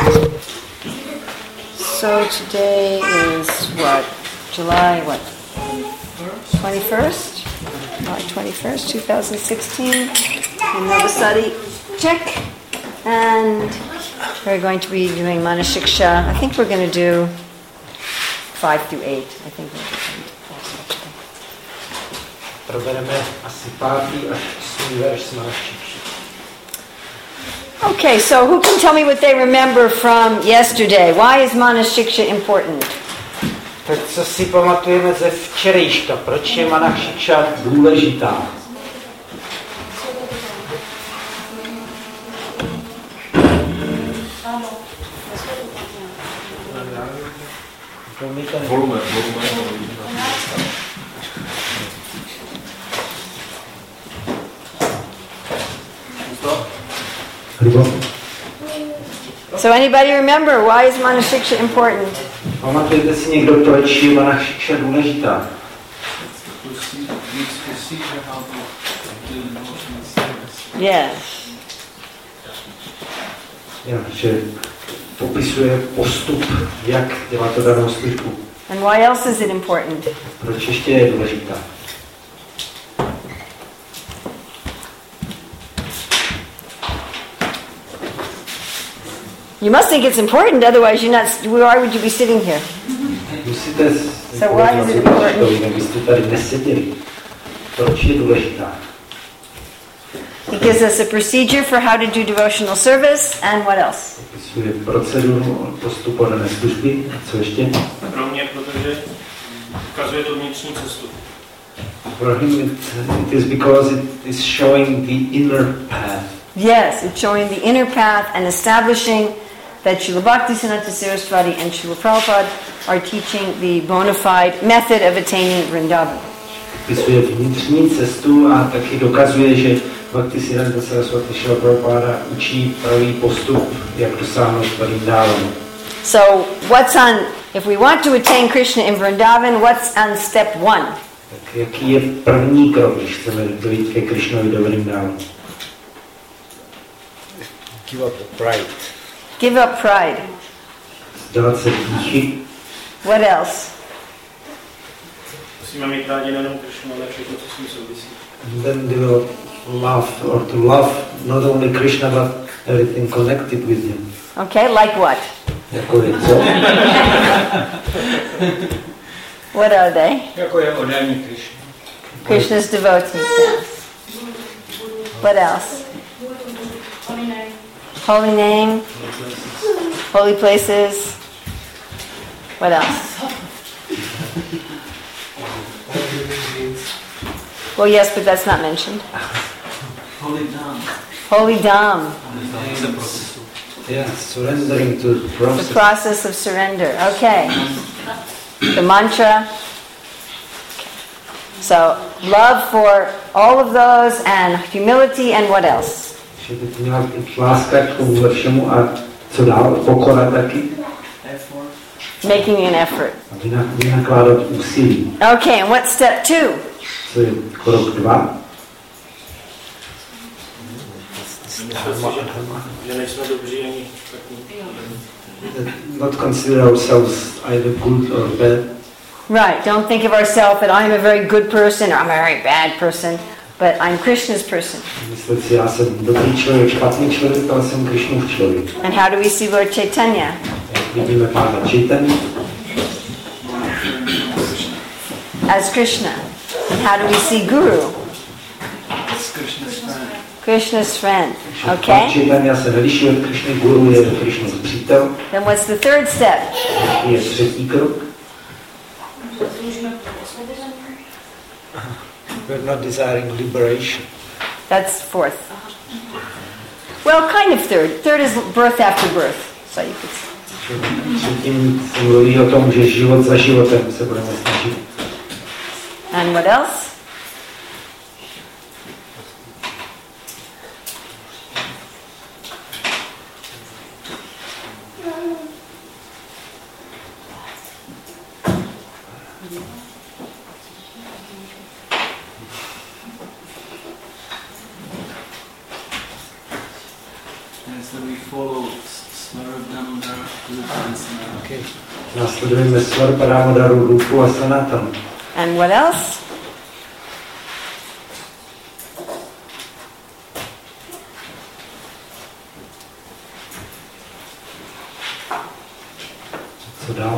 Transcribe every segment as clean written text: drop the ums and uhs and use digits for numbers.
So today is what? July what? 21st? July 21st, 2016. And Navasati check. And we're going to be doing Manashiksha. I think we're going to do 5 through 8. I think we're going to Probereme asi 5. až 8. verš z Manashiksha. Okay, so who can tell me what they remember from yesterday? Why is Manashiksha important? Tak co si pamatujeme ze včerejška? Proč je Manashiksha důležitá? Volume. So anybody remember why is Manashiksha important? Pamatujete si někdo, proč je Manashiksha důležitá? Yes. Že popisuje postup, jak dělat to danou službu. And why else is it important? Proč ještě je důležitá? You must think it's important, otherwise you're not. Why would you be sitting here? Musíte So why is it important? jinak byste tady neseděli. Proč je důležitá? It gives us a procedure for how to do devotional service, and what else? Popisuje proceduru postupu dané služby. A co ještě? Pro mě, protože ukazuje tu vnitřní cestu. For him it is because it is showing the inner path. Yes, it's showing the inner path and establishing that Srila Bhaktisiddhanta Saraswati and Srila Prabhupada are teaching the bona fide method of attaining Vrindavan. Popisuje vnitřní cestu a taky dokazuje, že Bhaktisiddhanta Saraswati Srila Prabhupada učí pravý postup, jak dosáhnout Vrindavanu. So, if we want to attain Krishna in Vrindavan, what's on step 1? Tak jaký je první krok, když chceme dojít ke Krishnovi do Vrindavanu? Give up the pride. Give up pride. Vzdávat se pýchy. What else? Musíme mít rádi nejenom Krishnu, ale všechno, co s ním souvisí. And then develop love, or to love not only Krishna, but everything connected with him. Okay, like what? Jako je co? What are they? Jako je odání Krishna. Krishna's devotees. What else? Holy name. Holy places. What else? Well, yes, but that's not mentioned. Holy Dham. Holy Dham. Yeah, surrendering to the process. The process of surrender. Okay. The mantra. So, love for all of those and humility and what else? Že by to měla být láska k tomu všemu a co dál, pokora taky. Making an effort. A vynakládat úsilí. Okay, and what's step 2? Co je krok 2? Že nejsme dobří ani špatní. Not consider ourselves either good or bad. Right, don't think of ourselves that I'm a very good person or I'm a very bad person, but I'm Krishna's person. Myslet si, já jsem dobrý člověk, špatný člověk, ale jsem Krishnův člověk. And how do we see Lord Chaitanya? Jak vidíme Pána Chaitanya As Krishna. And how do we see Guru? Krishna's friend. Okay? Pán Chaitanya se neliší od Krishny, Guru je Krishnův přítel. Then what's the third step? Je třetí krok. We're not desiring liberation. That's fourth. Well, kind of third. Third is birth after birth. So you could say. Třetím se mluví o tom, že život za životem se budeme snažit. And what else? That we follow Smaradam Okay. Následujeme Svarparāmodaru, Rupu a Sanatanu. And what else? Co dál?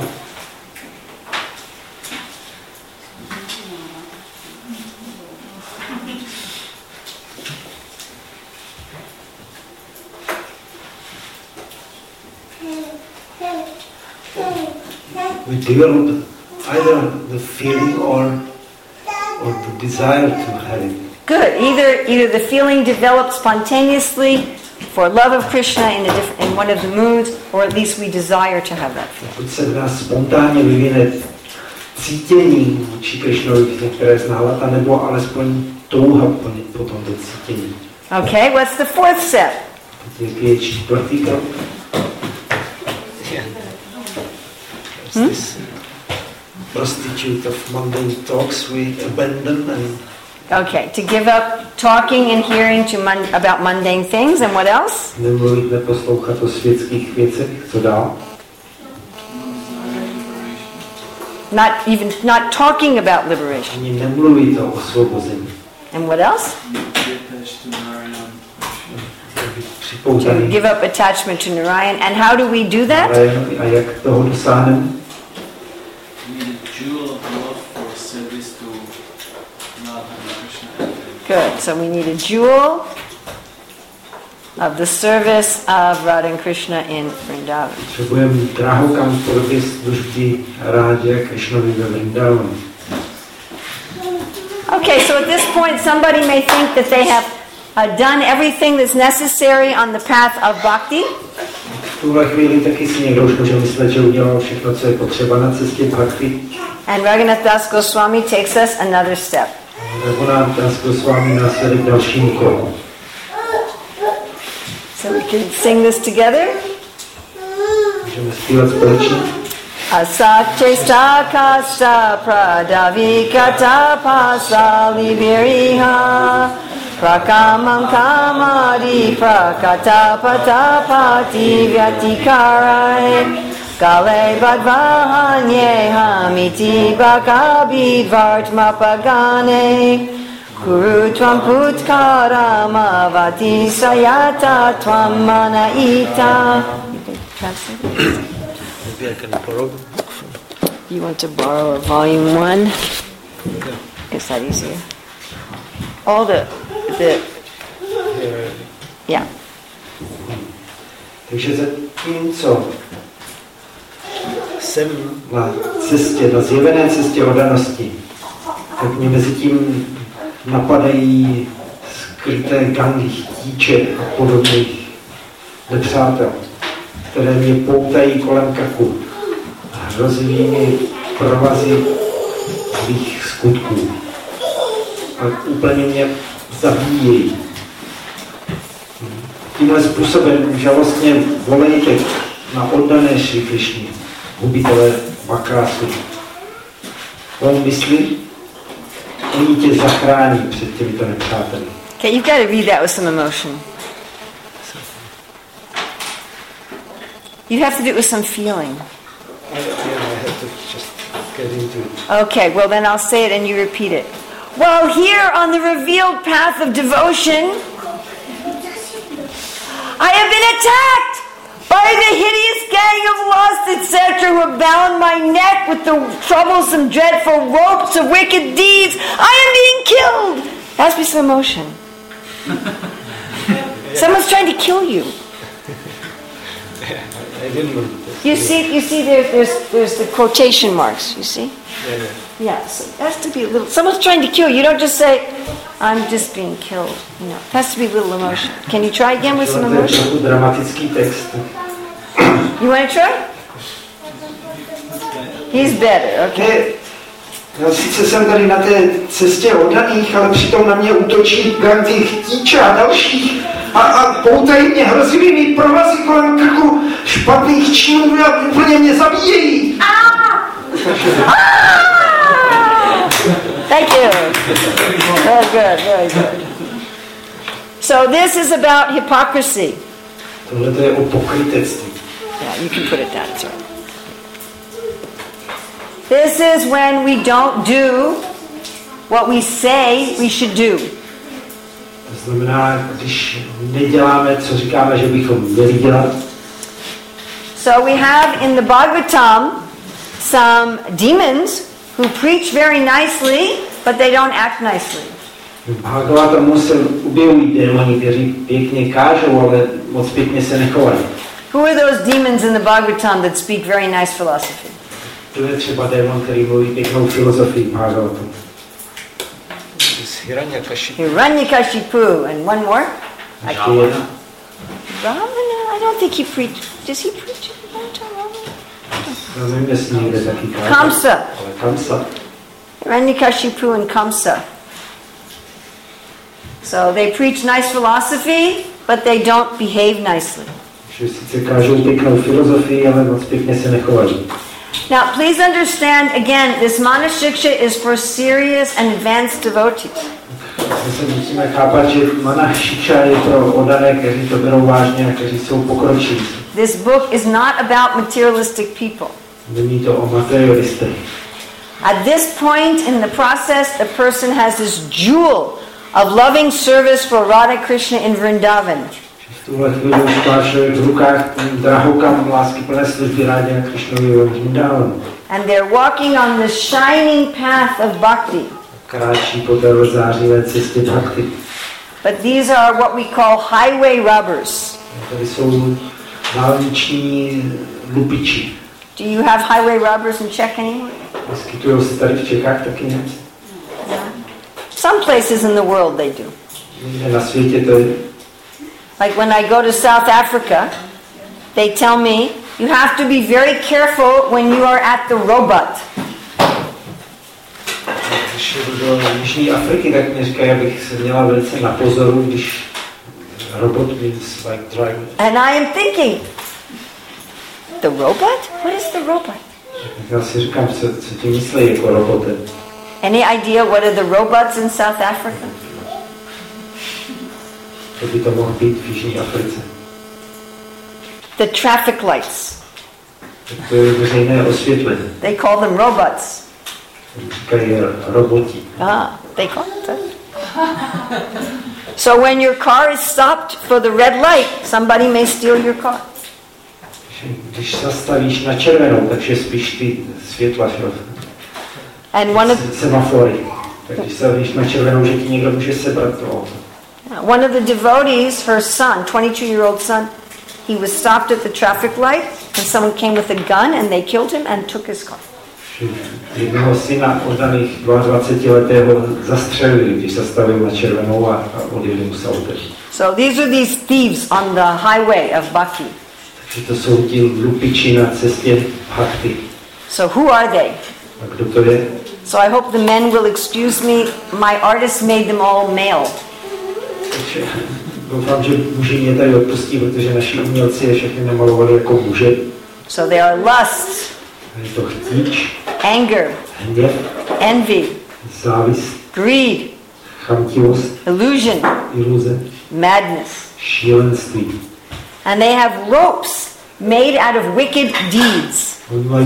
We develop either the feeling or the desire to have it. Good. Either the feeling develops spontaneously for love of Krishna in one of the moods, or at least we desire to have that feeling. Buď se v nás spontánně vyvine cítění vůči Krišnovi, které zná lata, nebo alespoň touha po tomto cítění. Okay, what's the fourth step? Jaký je čtvrtý krok? This prostitute of mundane talks we abandon and... Okay, to give up talking and hearing about mundane things, and what else? Nemluvit, neposlouchat o světských věcech, co dál? Not talking about liberation. Ani nemluvit o osvobození. And what else? To give up attachment to Narayan. And how do we do that? A jak toho dosáhneme? Good. So we need a jewel of the service of Radha and Krishna in Vrindavan. Potřebujeme drahokam v podobě služby Rádě a Krishnovi ve Vrindavanu. Okay, so at this point somebody may think that they have done everything that's necessary on the path of bhakti. V tuhle chvíli taky si někdo už může myslet, že udělal všechno, co je potřeba na cestě bhakti. And Raghunath Das Goswami takes us another step. Raghunath Das Goswami nás vede k dalšímu kolu. So we can sing this together. Můžeme zpívat společně. Asakchesta kasta pradavikata pasalibiriha prakamam kamadi prakata patapati vyatikarai Gale badvahanye hamiti bakabi vartmapagane Kuru tvam putkaramavati sayata tvam manaita. You can translate it? Maybe I can borrow the book from... You want to borrow a volume 1? Is that easier? All the yeah. Takže zatímco jsem na cestě, na zjevené cestě oddanosti, tak mě mezi tím napadají skryté gangy chtíče a podobných nepřátel, které mě poutají kolem krku hrozivými provazy svých skutků. A úplně mě zabíjejí. Tímhle způsobem žalostně volejte na oddané Šri Krišně, hubitele Bakrásu. On myslí, oni tě zachrání před těmito nepřáteli. Okay, you've got to read that with some emotion. You have to do it with some feeling. I have to just get into it. Okay, well then I'll say it and you repeat it. Well, here on the revealed path of devotion, I have been attacked by the hideous gang of lust, etc., who have bound my neck with the troublesome, dreadful ropes of wicked deeds. I am being killed. That has to be some emotion. Someone's trying to kill you. I didn't know this. You see, there's the quotation marks. You see? Yeah. Yeah, so it has to be a little. Someone's trying to kill you. You don't just say, "I'm just being killed." You know, it has to be a little emotion. Can you try again with some emotion? Dramatický text. You want to try? He's better. Okay. Já sice jsem tady na té cestě oddaných, ale přitom na mě útočí gang těch chtíče a dalších a poutají mě hrozivými provazy kolem krku špatných činů a úplně mě zabíjejí. Thank you. Very good, very good. So this is about hypocrisy. Tohle to je o pokrytectví. Yeah. Yeah, you can put it down. It's all right. This is when we don't do what we say we should do. To znamená, když neděláme, co říkáme, že bychom měli dělat. So we have in the Bhagavatam some demons who preach very nicely, but they don't act nicely. V Bhagavatamu se objevují démoni, kteří pěkně kážou, ale moc pěkně se nechovají. Who are those demons in the Bhagavatam that speak very nice philosophy? To je třeba démon, který mluví pěknou filozofii v Bhagavatamu. Hiranyakashipu. And one more? Ravana. I don't think he preached. Does he preach? Kamsa. Hiranyakashipu and Kamsa. So they preach nice philosophy, but they don't behave nicely. Now, please understand again, this Manashiksha is for serious and advanced devotees. This book is not about materialistic people. At this point in the process, the person has this jewel of loving service for Radha Krishna in Vrindavan. And they're walking on the shining path of bhakti. But these are what we call highway robbers. Do you have highway robbers in Czech anymore? Some places in the world they do. Like when I go to South Africa, they tell me, you have to be very careful when you are at the robot. And I am thinking, the robot? What is the robot? Any idea what are the robots in South Africa? The traffic lights. They call them robots. They call it that. So when your car is stopped for the red light, somebody may steal your car. And one of the devotees, her son, 22-year-old son, he was stopped at the traffic light and someone came with a gun and they killed him and took his car. Jednoho syna oddaných 22-letého zastřelili, když se stavil na červenou a odjeli mu se autem. So these are these thieves on the highway of bhakti. Takže to jsou ti lupiči na cestě bhakti. So who are they? A kdo to je? So I hope the men will excuse me. My artist made them all male. Takže doufám, že muži mě tady odpustí, protože naši umělci je všechny namalovali jako muže. So they are lust, anger, envy, greed, illusion, madness. And they have ropes made out of wicked deeds.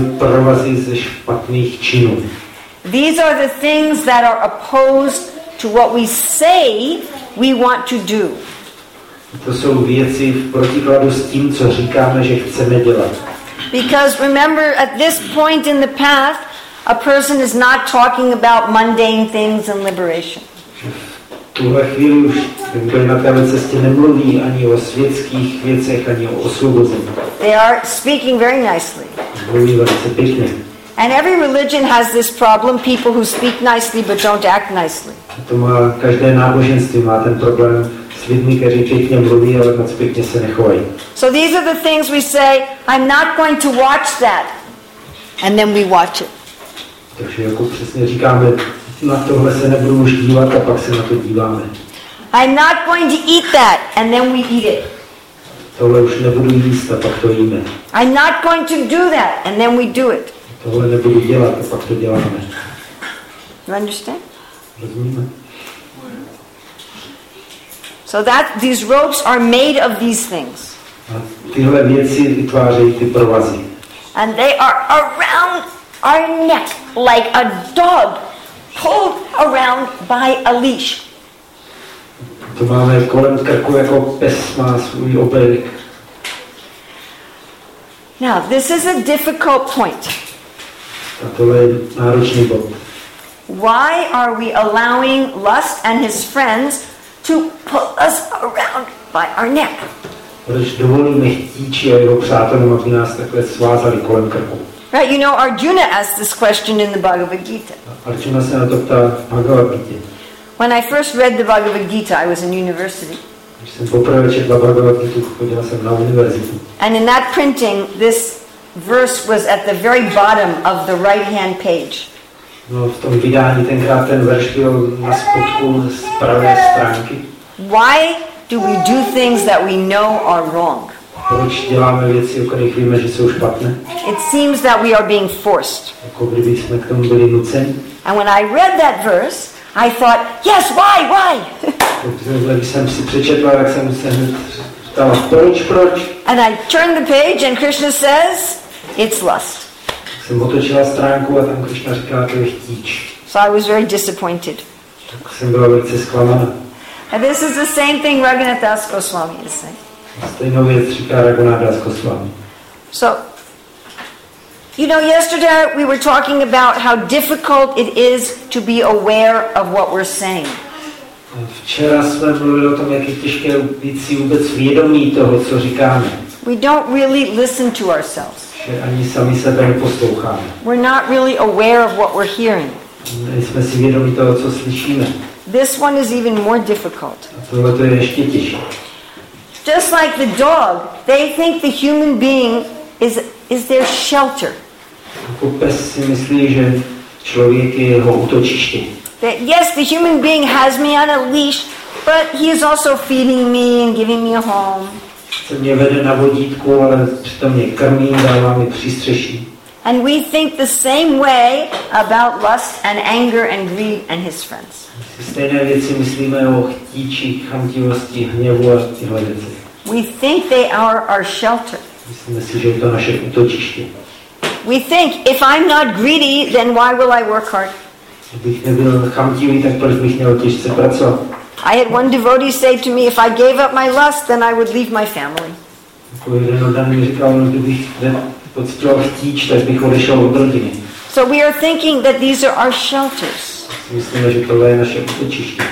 These are the things that are opposed to what we say we want to do. To jsou věci v protikladu s tím, co říkáme, že chceme dělat. Because remember, at this point in the path, a person is not talking about mundane things and liberation. V tuhle chvíli už kdo na téhle cestě nemluví ani o světských věcech, ani o osvobození. They are speaking very nicely. Mluví velice pěkně. And every religion has this problem, people who speak nicely but don't act nicely. To má každé náboženství má ten problém s lidmi, kteří pěkně mluví, ale moc pěkně se nechovají. So these are the things we say, I'm not going to watch that. And then we watch it. Takže jako přesně říkáme, na tohle se nebudu už dívat a pak se na to díváme. I'm not going to eat that and then we eat it. Tohle už nebudu jíst a pak to jíme. I'm not going to do that and then we do it. Tohle nebudu dělat a pak to děláme. You understand? Rozumíme? So that these ropes are made of these things. A tyhle věci vytvářejí ty provazy. And they are around our neck like a dog pulled around by a leash. To máme kolem krku, jako pes má svůj obelík. Now, this is a difficult point. A tohle je náročný bod. Why are we allowing Lust and his friends to pull us around by our neck? Proč dovolíme chtíči a jeho přátelům, aby nás takhle svázali kolem krku? Right, you know, Arjuna asked this question in the Bhagavad Gita. Arjuna se na to ptá v Bhagavad Gita. When I first read the Bhagavad Gita, I was in university. Když jsem poprvé četla Bhagavad Gita, chodila jsem na univerzitu. And in that printing, this verse was at the very bottom of the right-hand page. No, v tom vydání tenkrát ten verš byl na spodku z pravé stránky. Why do we do things that we know are wrong? Proč děláme věci, o kterých víme, že jsou špatné? It seems that we are being forced. Jako kdyby jsme k tomu byli nuceni. And when I read that verse, I thought, yes, why? Když jsem si přečetla, tak jsem se hned ptala, proč? And I turned the page and Krishna says, it's lust. Jsem otočila stránku a tam Krishna říká, to je chtíč. So I was very disappointed. Tak jsem byla velice zklamaná. And this is the same thing Raghunath Das Goswami is saying. Stejnou věc říká Raghunath Das Goswami. So, you know, yesterday we were talking about how difficult it is to be aware of what we're saying. Včera jsme mluvili o tom, jak je těžké být si vůbec vědomí toho, co říkáme. We don't really listen to ourselves. Že ani sami sebe neposloucháme. We're not really aware of what we're hearing. Nejsme si vědomí toho, co slyšíme. This one is even more difficult. A tohle to je ještě těžší. Just like the dog, they think the human being is their shelter. Jako pes si myslí, že člověk je jeho útočiště. That yes, the human being has me on a leash, but he is also feeding me and giving me a home. Se mě vede na vodítku, ale přitom mě krmí, dává mi přístřeší. And we think the same way about lust and anger and greed and his friends. Stejné věci myslíme o chtíči, chamtivosti, hněvu a tyhle věci. We think they are our shelter. Myslíme si, že je to naše útočiště. We think if I'm not greedy, then why will I work hard? Kdybych nebyl chamtivý, tak proč bych měl těžce pracovat? I had one devotee say to me, if I gave up my lust, then I would leave my family. Jako jeden oddaný mi říkal, kdybych pocitoval chtíč, tak bych odešel od rodiny. So we are thinking that these are our shelters. Myslíme, že tohle je naše útočiště.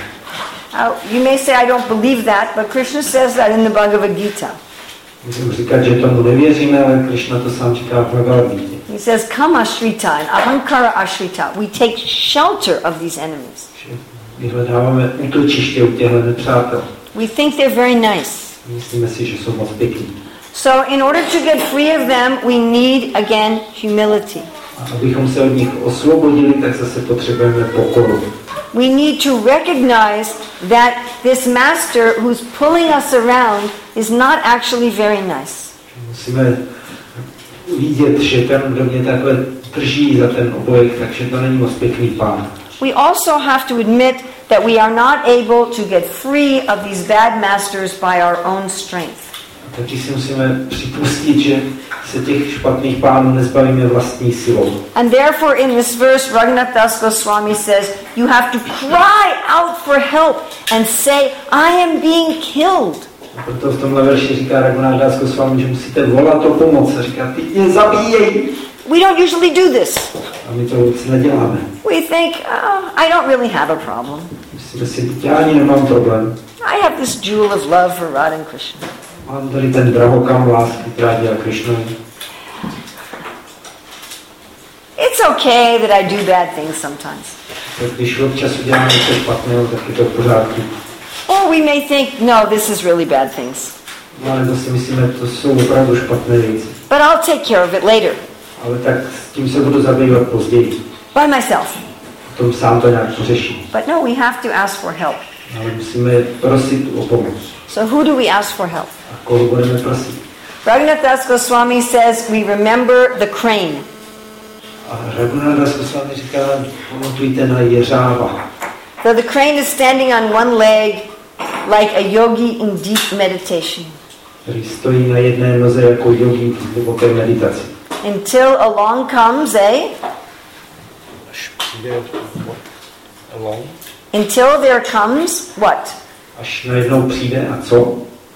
You may say I don't believe that, but Krishna says that in the Bhagavad Gita. Můžu říkat, že tomu nevěříme, ale Krishna to sám říká v Bhagavad Gita. He says, Kama Ashrita and Ahankara Ashrita. We take shelter of these enemies. My hledáváme útočiště u těchto nepřátel. We think they're very nice. Myslíme si, že jsou moc pěkní. So in order to get free of them, we need, again, humility. A abychom se od nich osvobodili, tak zase potřebujeme pokoru. We need to recognize that this master who's pulling us around is not actually very nice. Musíme vidět, že ten, kdo mě takhle drží za ten obojek, takže to není moc pěkný pán. We also have to admit that we are not able to get free of these bad masters by our own strength. A taky si musíme připustit, že se těch špatných pánů nezbavíme vlastní silou. And therefore in this verse Raghunath Das Goswami says, you have to cry out for help and say, I am being killed. A proto v tomhle verši říká Raghunath Das Goswami, že musíte volat o pomoc a říká, ty mě zabíjej. We don't usually do this. A my to vůbec neděláme. We think, I don't really have a problem. Myslíme si, já ani nemám problém. I have this jewel of love for Radha and Krishna. Mám tady ten drahokam lásky, která dělá Krishnovi. It's okay that I do bad things sometimes. Tak když občas udělám něco špatného, tak je to v pořádku. Or we may think, no, this is really bad things. No, ale to si myslíme, to jsou opravdu špatné věci. But I'll take care of it later. Ale tak s tím se budu zabývat později. By myself. Tom sám to nějak pořeším. But no, we have to ask for help. Ale musíme prosit o pomoc. So who do we ask for help? A koho budeme prosit? Raghunath Das Goswami says we remember the crane. A Raghunath Das Goswami říká, pamatujte na jeřába. So the crane is standing on one leg like a yogi in deep meditation. který stojí na jedné noze jako jogi v hluboké meditaci. Until along comes Až přijde along. Until there comes what? Až najednou přijde a co?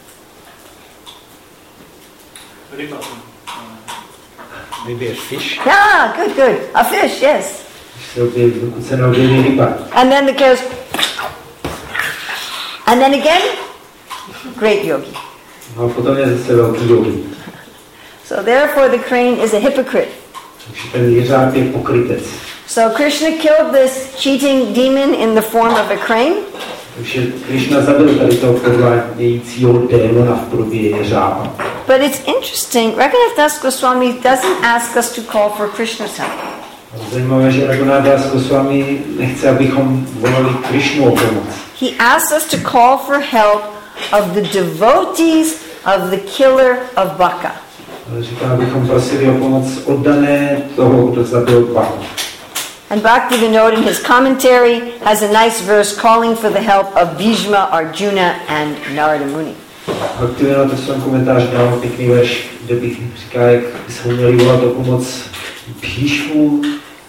Ryba. Maybe a fish. Yeah, good. A fish, yes. Dokud se neobjeví ryba. And then the goes, and then again, great yogi. No a potom je zase velký yogi. So therefore the crane is a hypocrite. Takže ten jeřáb je pokrytec. So Krishna killed this cheating demon in the form of a crane. Takže Krishna zabil tady toho podvádějícího démona v podobě jeřába. But it's interesting, Raghunath Das Goswami doesn't ask us to call for Krishna's help. Zajímavé, že Raghunath Das Goswami nechce, abychom volali Krishnu o pomoc. He asks us to call for help of the devotees of the killer of Baka. Ale říká, abychom prosili o pomoc oddané toho, kdo zabil Baku. And Bhaktivinoda in his commentary has a nice verse calling for the help of Bhishma, Arjuna and Narada Muni. Bhaktivinoda v svém komentáři dal pěkný verš, kde bych říká, jak bychom měli volat o pomoc Bhishmu,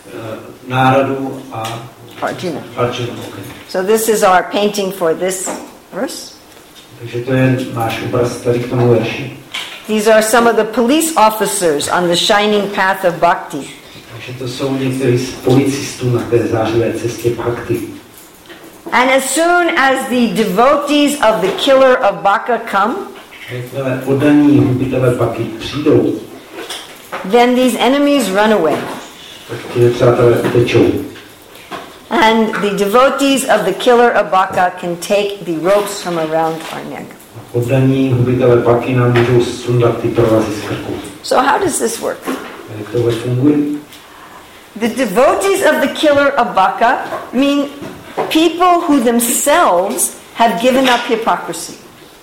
Náradu a Arjuna. Okay. So this is our painting for this verse. Takže to je náš obraz tady k tomu verši. These are some of the police officers on the shining path of bhakti. Takže to jsou někteří z policistů na té zářivé cestě bhakti. And as soon as the devotees of the killer of Baka come, Jakmile oddaní hubitelé Baky přijdou, then these enemies run away. tak ti nepřátelé utečou. And the devotees of the killer of Baka can take the ropes from around our neck. Oddaní hubitelé Baky nám můžou sundat ty provazy z krku. So how does this work? A jak tohle funguje? The devotees of the killer of Baka mean people who themselves have given up hypocrisy.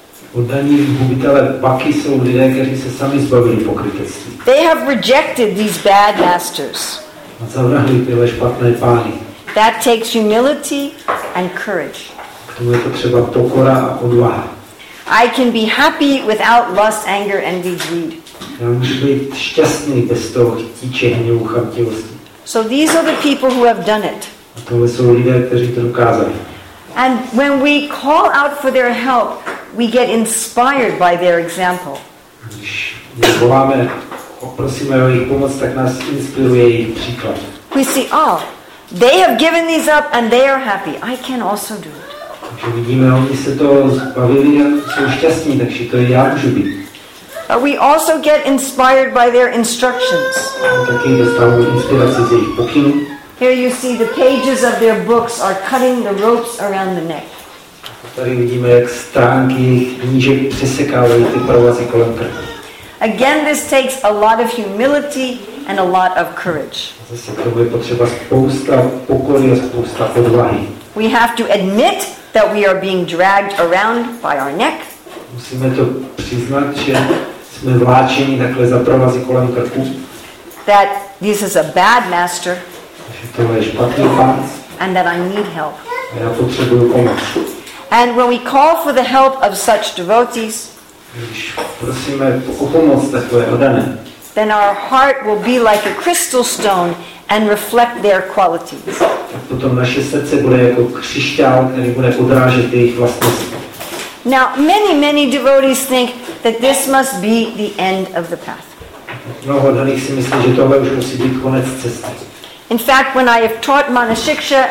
Oddaní hubitelé Baky jsou lidé, kteří se sami zbavili pokrytectví. They have rejected these bad masters. A zavrhli tyhle špatné pány. That takes humility and courage. K tomu je to třeba pokora a odvaha. I can be happy without lust, anger, envy, greed. Já můžu být šťastný bez toho chtíče, hněvu, chamtivosti. So these are the people who have done it. A tohle jsou lidé, kteří to dokázali. And when we call out for their help, we get inspired by their example. Když voláme, prosíme o jejich pomoc, tak nás inspiruje jejich příklad. We see, oh, they have given these up and they are happy. I can also do it. Takže vidíme, oni se toho zbavili a jsou šťastní, takže to já můžu být. But we also get inspired by their instructions. A taky dostávají inspiraci z jejich pokynů. Here you see the pages of their books are cutting the ropes around the neck. Tady vidíme, jak stránky knížek přesekávají ty provazy kolem krku. Again, this takes a lot of humility and a lot of courage. Zase k tomu je potřeba spousta pokory a spousta odvahy. We have to admit that we are being dragged around by our neck. Musíme to přiznat, že jsme vláčeni takhle za provazy kolem krku. That this is a bad master. Že tohle je špatný pán. And that I need help. A já potřebuju pomoc. And when we call for the help of such devotees, Když prosíme o pomoc takové oddané, then our heart will be like a crystal stone and reflect their qualities. tak potom naše srdce bude jako křišťál, který bude odrážet jejich vlastnosti. Now, many devotees think that this must be the end of the path. Mnoho oddaných si myslí, že tohle už musí být konec cesty. In fact, when I have taught Manashiksha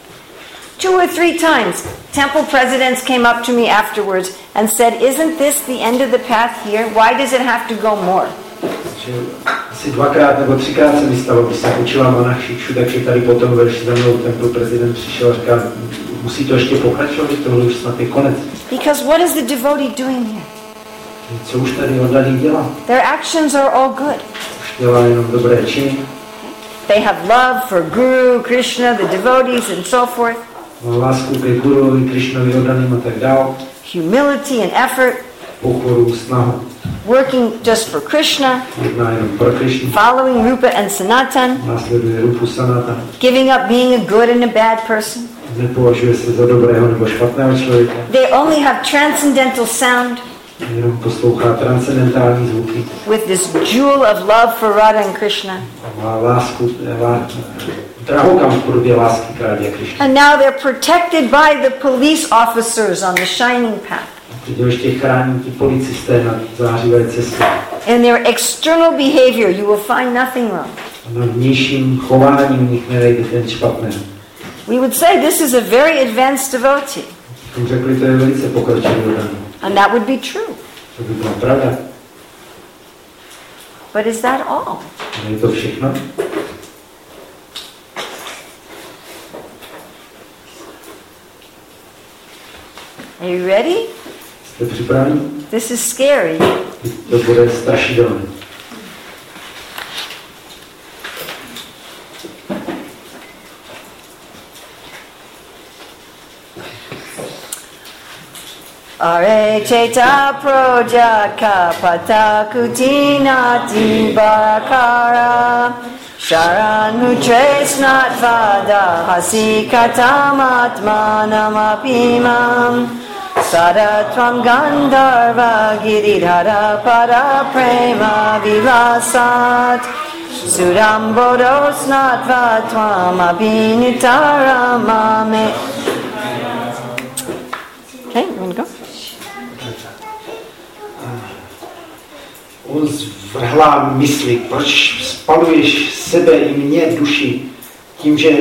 2 or 3 times, temple presidents came up to me afterwards and said, isn't this the end of the path here? Why does it have to go more? Asi 2krát nebo 3krát se mi stalo, když jsem učila Manashikshu, takže tady potom verši za mnou temple prezident přišel a říkal, musí to ještě pokračovat, tohle už snad je konec. Because what is the devotee doing here? Co už tady oddaný dělá? Their actions are all good. Už dělá jenom dobré činy. They have love for Guru, Krishna, the devotees and so forth. Má lásku ke Guruvi, Krishnovi, oddaným a tak dál. Humility and effort. Pokoru, snahu. Working just for Krishna. Jedná jenom pro Krishnu. Following Rupa and Sanatan. Následuje Rupu Sanatan. Giving up being a good and a bad person. Nepovažuje se za dobrého nebo špatného člověka. They only have transcendental sound. Jenom poslouchá transcendentální zvuky. With this jewel of love for Radha and Krishna. Má lásku, drahokam v podobě lásky k Radě a Krišně. And now they're protected by the police officers on the shining path. Teď ještě chrání ti policisté na zářivé cestě. In their external behavior, you will find nothing wrong. A na vnějším chování v nich nenajdete nic špatného. We would say this is a very advanced devotee. Bychom řekli, to je velice pokročilý oddaný. And that would be true. To by byla pravda. But is that all? Je to všechno? Are you ready? Jste připraveni? This is scary. To bude strašidelné. Are cheta projaka patakutina tibakara sharan mutres natvada hasikatamatmanamapimam sadatvam gandharva giridhara para prema vilasat sudambodos natvatvam abhinitaramame. Okay, you want to go? On zvrhlá mysli, proč spaluješ sebe i mě duši tím, že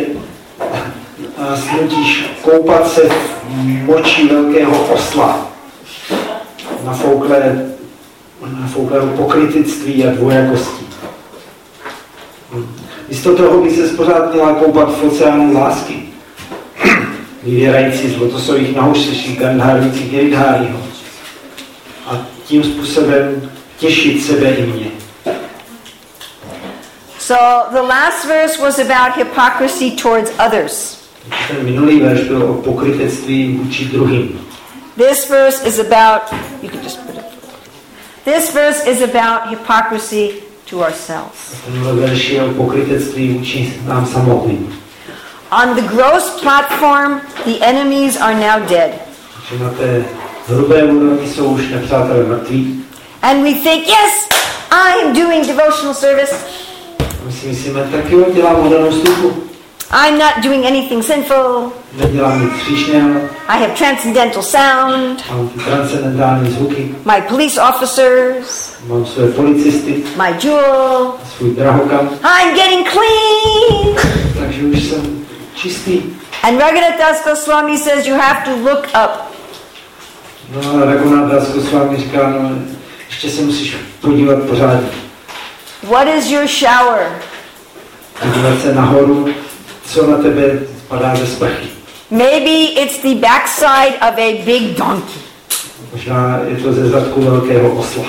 snutíš koupat se v moči velkého osla, nafouklého pokrytectví a dvojakosti. Místo toho by se pořád měla koupat v oceánu lásky, vyvěrající z lotosových nahořeších Gandharvící Giridháriho a tím způsobem těšit sebe i mě. So the last verse was about hypocrisy towards others. Ten minulý verš byl o pokrytectví vůči druhým. This verse is about, you can just put it. This verse is about hypocrisy to ourselves. Tenhle verš je o pokrytectví vůči nám samotným. On the gross platform, the enemies are now dead. Že na té hrubé úrovni jsou už nepřátelé mrtví. And we think, yes, I am doing devotional service. My si myslíme, tak jo, dělám oddanou službu. I'm not doing anything sinful. Nedělám nic hříšného. I have transcendental sound. Mám transcendentální zvuky. My police officers. Mám své policisty. My jewel. Svůj drahokam. I'm getting clean. Takže už jsem čistý. And Raghunath Goswami says you have to look up. No a Raghunath Goswami říká, no, ještě se musíš podívat pořádně. What is your shower? Podívat se nahoru, co na tebe padá ze sprchy. Maybe it's the backside of a big donkey. Možná je to ze zadku velkého osla.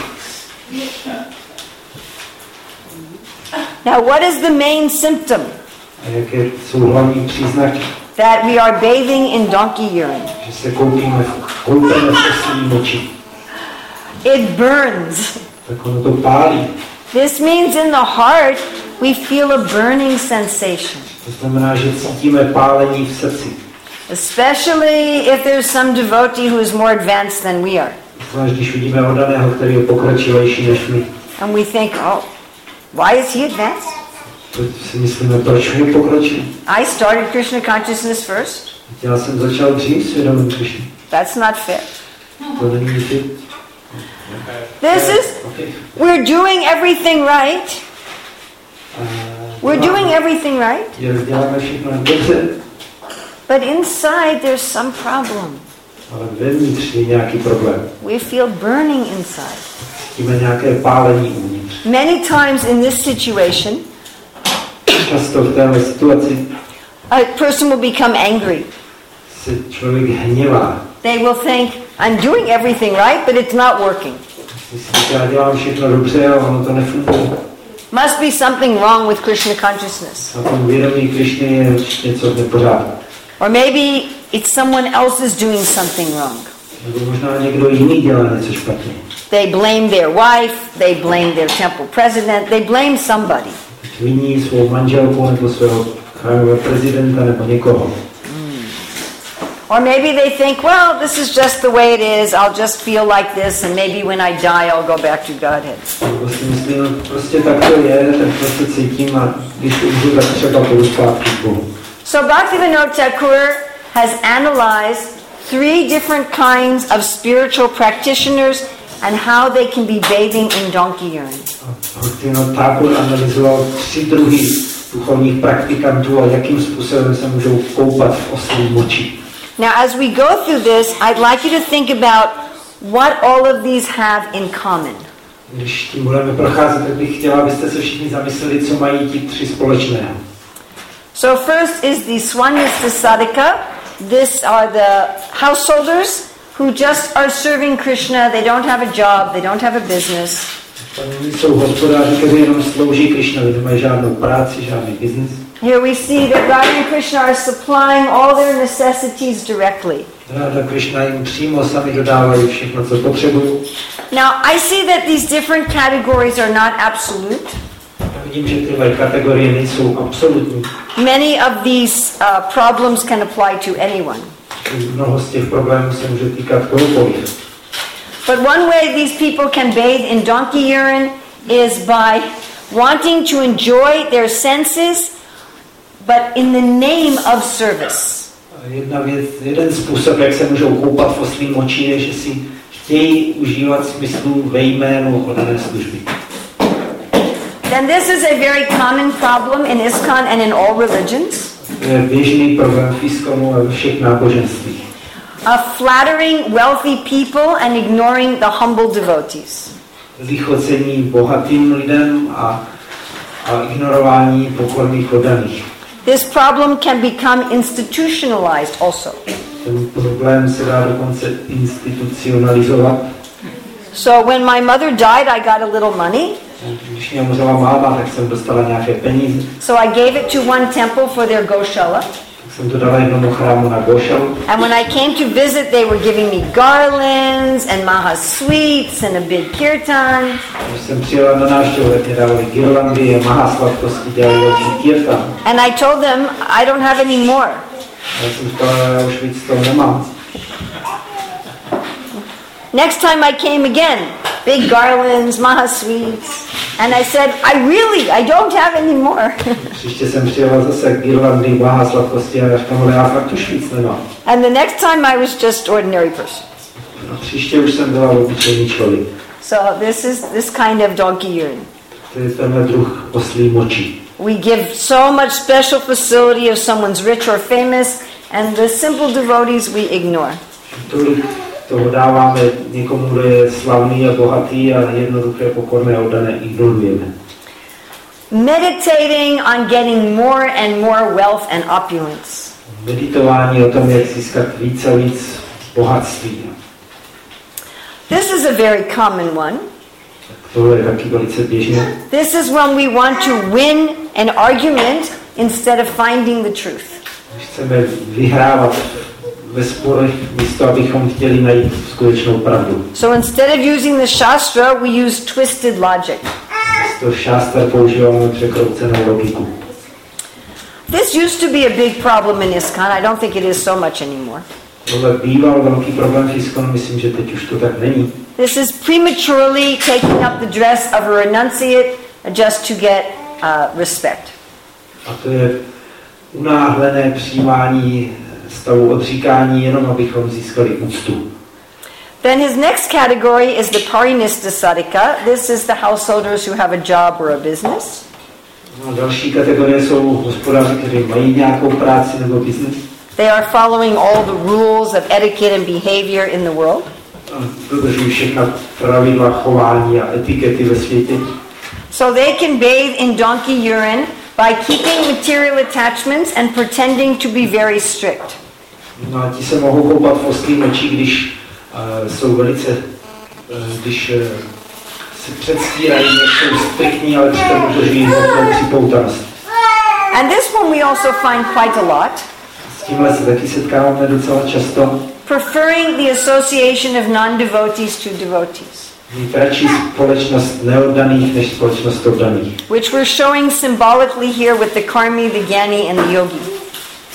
Now what is the main symptom? A jaké jsou hlavní příznaky? That we are bathing in donkey urine. Že se koupíme v oslí moči. It burns. Tak ono to pálí. This means in the heart we feel a burning sensation. To znamená, že cítíme pálení v srdci. Especially if there's some devotee who is more advanced than we are. Zvlášť když vidíme oddaného, který je pokročilejší než my. And we think, oh, why is he advanced? To si myslíme, proč je pokročilý. I started Krishna consciousness first. Já jsem začal dřív s vědomím Krišny. That's not fair. To není ty. This is, we're doing everything right. We're doing everything right. Děláme všechno dobře. But inside there's some problem. Ale vevnitř je nějaký problém. We feel burning inside. Cítíme nějaké pálení uvnitř. Many times in this situation, Často v téhle situaci a person will become angry. se člověk hněvá. They will think, I'm doing everything right, but it's not working. Myslíte, já dělám všechno dobře, ale ono to nefunguje. Must be something wrong with Krishna consciousness. Na tom vědomí Krišny je určitě něco v nepořádku. Or maybe it's someone else is doing something wrong. Nebo možná někdo jiný dělá něco špatně. They blame their wife, they blame their temple president, they blame somebody. Viní svou manželku nebo svého chrámového prezidenta nebo někoho. Or maybe they think, well, this is just the way it is, I'll just feel like this, and maybe when I die, I'll go back to Godhead. Prostě tak to je, tak prostě cítím a když umřu, tak třeba půjdu zpátky k Bohu. So Bhaktivinoda Thakur has analyzed 3 different kinds of spiritual practitioners and how they can be bathing in donkey urine. Bhaktivinoda Thakur analyzoval 3 druhy duchovních praktikantů a jakým způsobem se můžou koupat v oslí moči. Now, as we go through this, I'd like you to think about what all of these have in common. Když tím budeme procházet, tak bych chtěla, abyste se všichni zamysleli, co mají ti 3 společného. So first is the Swanyasta Sadhaka. These are the householders who just are serving Krishna. They don't have a job, they don't have a business. Oni jsou hospodáři, kteří jenom slouží Krishnovi, nemají žádnou práci, žádný biznis. Here we see that Radha and Krishna are supplying all their necessities directly. Radha Krishna jim přímo sami dodávají všechno, co potřebují. Now, I see that these different categories are not absolute. Vidím, že tyhle kategorie nejsou absolutní. Many of these problems can apply to anyone. Mnoho z těch problémů se může týkat kohokoliv. But one way these people can bathe in donkey urine is by wanting to enjoy their senses, but in the name of service. Jeden způsob, jak se můžou koupat v oslí moči, je, že si chtějí užívat smyslu ve jménu oddané služby. Then this is a very common problem in ISKCON and in all religions. Je běžný problém v ISKCONu a ve všech náboženstvích. Of flattering wealthy people and ignoring the humble devotees. Lichocení bohatým lidem a ignorování pokorných oddaných. This problem can become institutionalized also. Ten problém se dá dokonce institucionalizovat. So when my mother died, I got a little money. Když mě umřela máma, tak jsem dostala nějaké peníze. So I gave it to one temple for their Goshala. Tak jsem to dala jednomu chrámu na Goshalu. And when I came to visit, they were giving me garlands and maha sweets and a big kirtan. Když jsem přijela na návštěvu, tak mě dávali girlandy a maha sladkosti, dělali velký kirtan. And I told them, I don't have any more. Já jsem říkala, já už víc toho nemám. Next time I came again, big garlands, maha sweets. And I said, I don't have any more. Příště jsem přijela zase girlandy, maha sladkosti a já říkám, ale já fakt už víc nemám. And the next time I was just ordinary person. A příště už jsem byla obyčejný člověk. So this is this kind of donkey urine. To je tenhle druh oslí moči. We give so much special facility if someone's rich or famous, and the simple devotees we ignore. Tolik toho dáváme někomu, kdo je slavný a bohatý a jednoduché, pokorné a oddané ignorujeme. Meditating on getting more and more wealth and opulence. Meditování o tom, jak získat víc a víc bohatství. This is a very common one. Tohle je taky velice běžné. This is when we want to win an argument instead of finding the truth. Když chceme vyhrávat ve sporech, místo abychom chtěli najít skutečnou pravdu. So instead of using the Shastra, we use twisted logic. Místo šástra používáme překroucenou logiku. This used to be a big problem in ISKCON. I don't think it is so much anymore. Tohle býval velký problém v ISKCONu, myslím, že teď už to tak není. This is prematurely taking up the dress of a renunciate just to get respect. A to je unáhlené přijímání stavu odříkání, jenom abychom získali úctu. Then his next category is the Parinista Sadhaka. This is the householders who have a job or a business. No, další kategorie jsou hospodáři, kteří mají nějakou práci nebo biznes. They are following all the rules of etiquette and behavior in the world. Dodržují všechna pravidla chování a etikety ve světě. So they can bathe in donkey urine by keeping material attachments and pretending to be very strict. No a ti se mohou koupat v oslí moči, když jsou velice, když se předstírají, že jsou striktní, ale přitom udržují velkou připoutanost. And this one we also find quite a lot. S tímhle se taky setkáváme docela často. Preferring the association of non-devotees to devotees. Mít radši společnost neoddaných než společnost oddaných. Which we're showing symbolically here with the karmi, the gyani, and the yogi.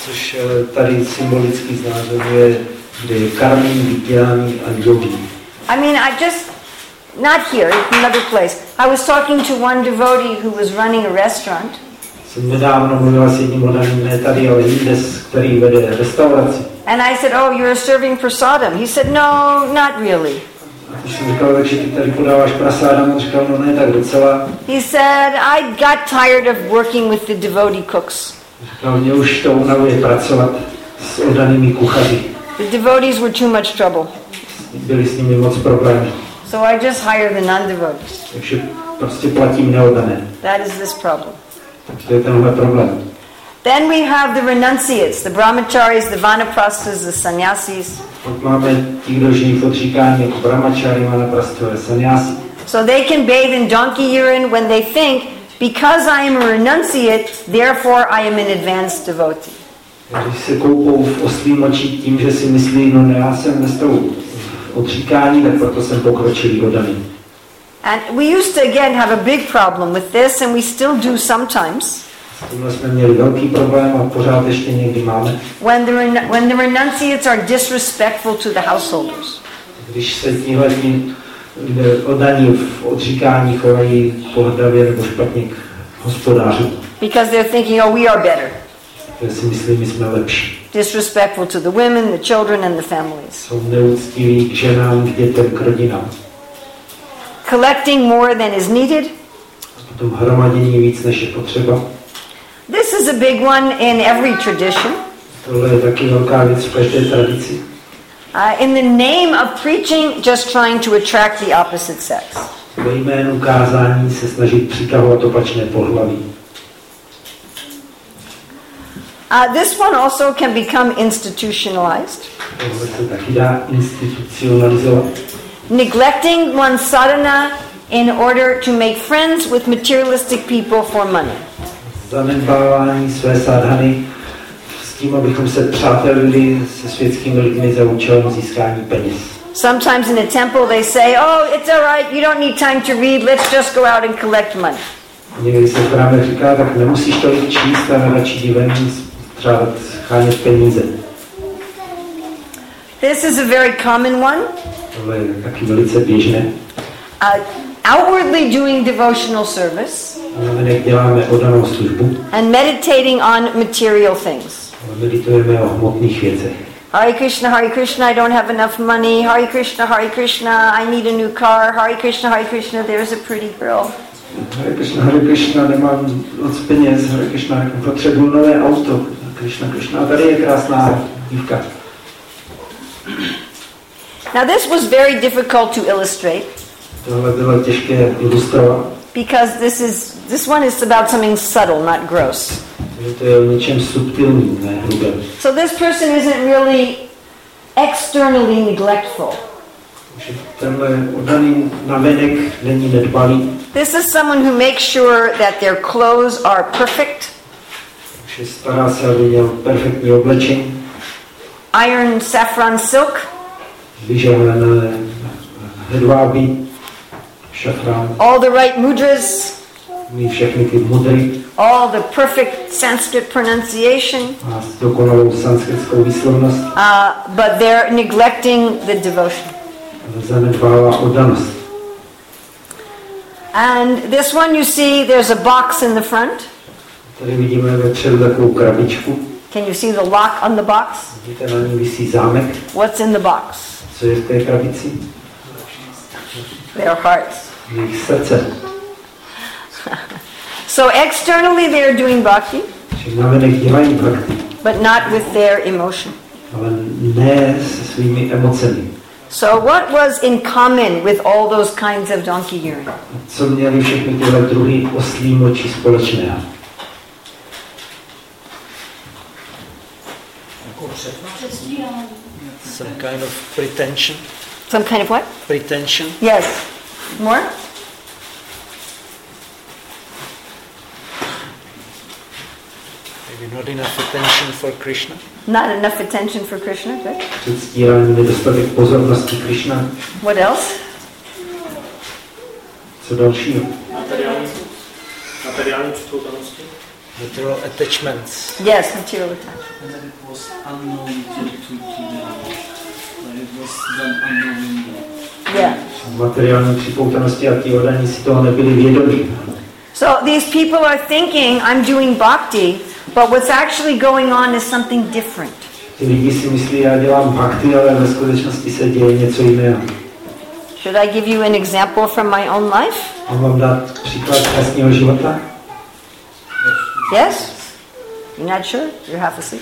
což tady symbolicky znázorňuje, kde je karmí, vidění a yogi. I mean, I just, not here, another place. I was talking to one devotee who was running a restaurant. Jsem nedávno mluvila s jedním odaným, ne tady, ale jinde, který vede restauraci. And I said, oh, you're serving prasadam. He said, no, not really. A když jsem říkal, takže ty tady podáváš prasádam, on říkal, no ne, tak docela. He said, I got tired of working with the devotee cooks. Říkal, mě už to unavuje pracovat s oddanými kuchaři. The devotees were too much trouble. Byli s nimi moc problémy. So I just hire the non-devotees. Takže prostě platím neoddané. That is this problem. To je tenhle problém. Then we have the renunciates, the brahmacharis, the vanaprasthas, the sannyasis. Pak máme ti, kdo žijí v odříkání jako brahmachari, vanaprasthové, sannyasi. So they can bathe in donkey urine when they think, because I am a renunciate, therefore I am an advanced devotee. Když se koupou v oslím močí tím, že si myslí, no ne, já jsem ve stavu odříkání, tak proto jsem pokročilý oddaný. And we used to again have a big problem with this, and we still do sometimes. S tímhle jsme měli velký problém a pořád ještě někdy máme. When the renunciates are disrespectful to the householders. Když se tihle oddaní v odříkání chovají pohrdavě nebo špatně k hospodáři. Because they're thinking, oh, we are better. Já si myslím, my jsme lepší. Disrespectful to the women, the children, and the families. Jsou neúctiví k ženám, k dětem, k rodinám. Collecting more than is needed. A potom hromadění víc, než je potřeba. This is a big one in every tradition. Tohle je taky velká věc v každé tradici. In the name of preaching, just trying to attract the opposite sex. Ve jménu kázání se snažit přitahovat opačné pohlaví. This one also can become institutionalized. Tohle se taky dá institucionalizovat. Neglecting one's sadhana in order to make friends with materialistic people for money. Zanedbávání své sadhany s tím, abychom se přátelili se světskými lidmi za účelem získání peněz. Sometimes in a temple they say, oh, it's all right, you don't need time to read, let's just go out and collect money. Někdy se v chrámě říká, tak nemusíš tolik číst, ale radši jdi ven třeba chánět peníze. This is a very common one. Tohle je taky velice běžné. Outwardly doing devotional service. Děláme oddanou službu. And meditating on material things. Meditujeme o hmotných věcech. Hare Krishna, I don't have enough money. Hare Krishna, I need a new car. Hare Krishna, there's a pretty girl. Hare Krishna, nemám moc peněz. Hare Krishna, potřebuji nové auto. Krishna, tady je krásná dívka. Now this was very difficult to illustrate. Tohle bylo těžké ilustrovat. Because this one is about something subtle, not gross. To je o něčem subtilním, ne hrubém. So this person isn't really externally neglectful. Tenhle oddaný navenek není nedbalý. This is someone who makes sure that their clothes are perfect. Takže stará se, aby měl perfektní oblečení. Iron saffron silk. Vyžehlené hedvábí, šafrán. All the right mudras. Mít všechny ty mudry. All the perfect Sanskrit pronunciation. A dokonalou sanskritskou výslovnost. But they're neglecting the devotion. Zanedbává oddanost. And this one you see, there's a box in the front. Tady vidíme vepředu takovou krabičku. Can you see the lock on the box? Vidíte, na ní visí zámek. What's in the box? Co je v té krabici? Their hearts. Jejich srdce. So externally they are doing bhakti, Navenek dělají bhakti, but not with their emotion. ale ne se svými emocemi. So what was in common with all those kinds of donkey urine? Co měli všechny tyhle druhy oslí moči společného? Some kind of pretension. Some kind of what? Pretension. Yes. More? Maybe not enough attention for Krishna. Not enough attention for Krishna, good. Předstírání, nedostatek pozornosti Krishna. What else? Co dalšího? Materiální předkoukanosti. Material attachments. Yes, material attachment. And that it was unknown to them. Like it was done unknowingly. Yeah. Materiální připoutanosti a ti oddaní si toho nebyli vědomí. So these people are thinking, I'm doing bhakti, but what's actually going on is something different. Ty lidi si myslí, já dělám bhakti, ale ve skutečnosti se děje něco jiného. Should I give you an example from my own life? Mám vám dát příklad z vlastního života? Yes? You're not sure? You're half asleep?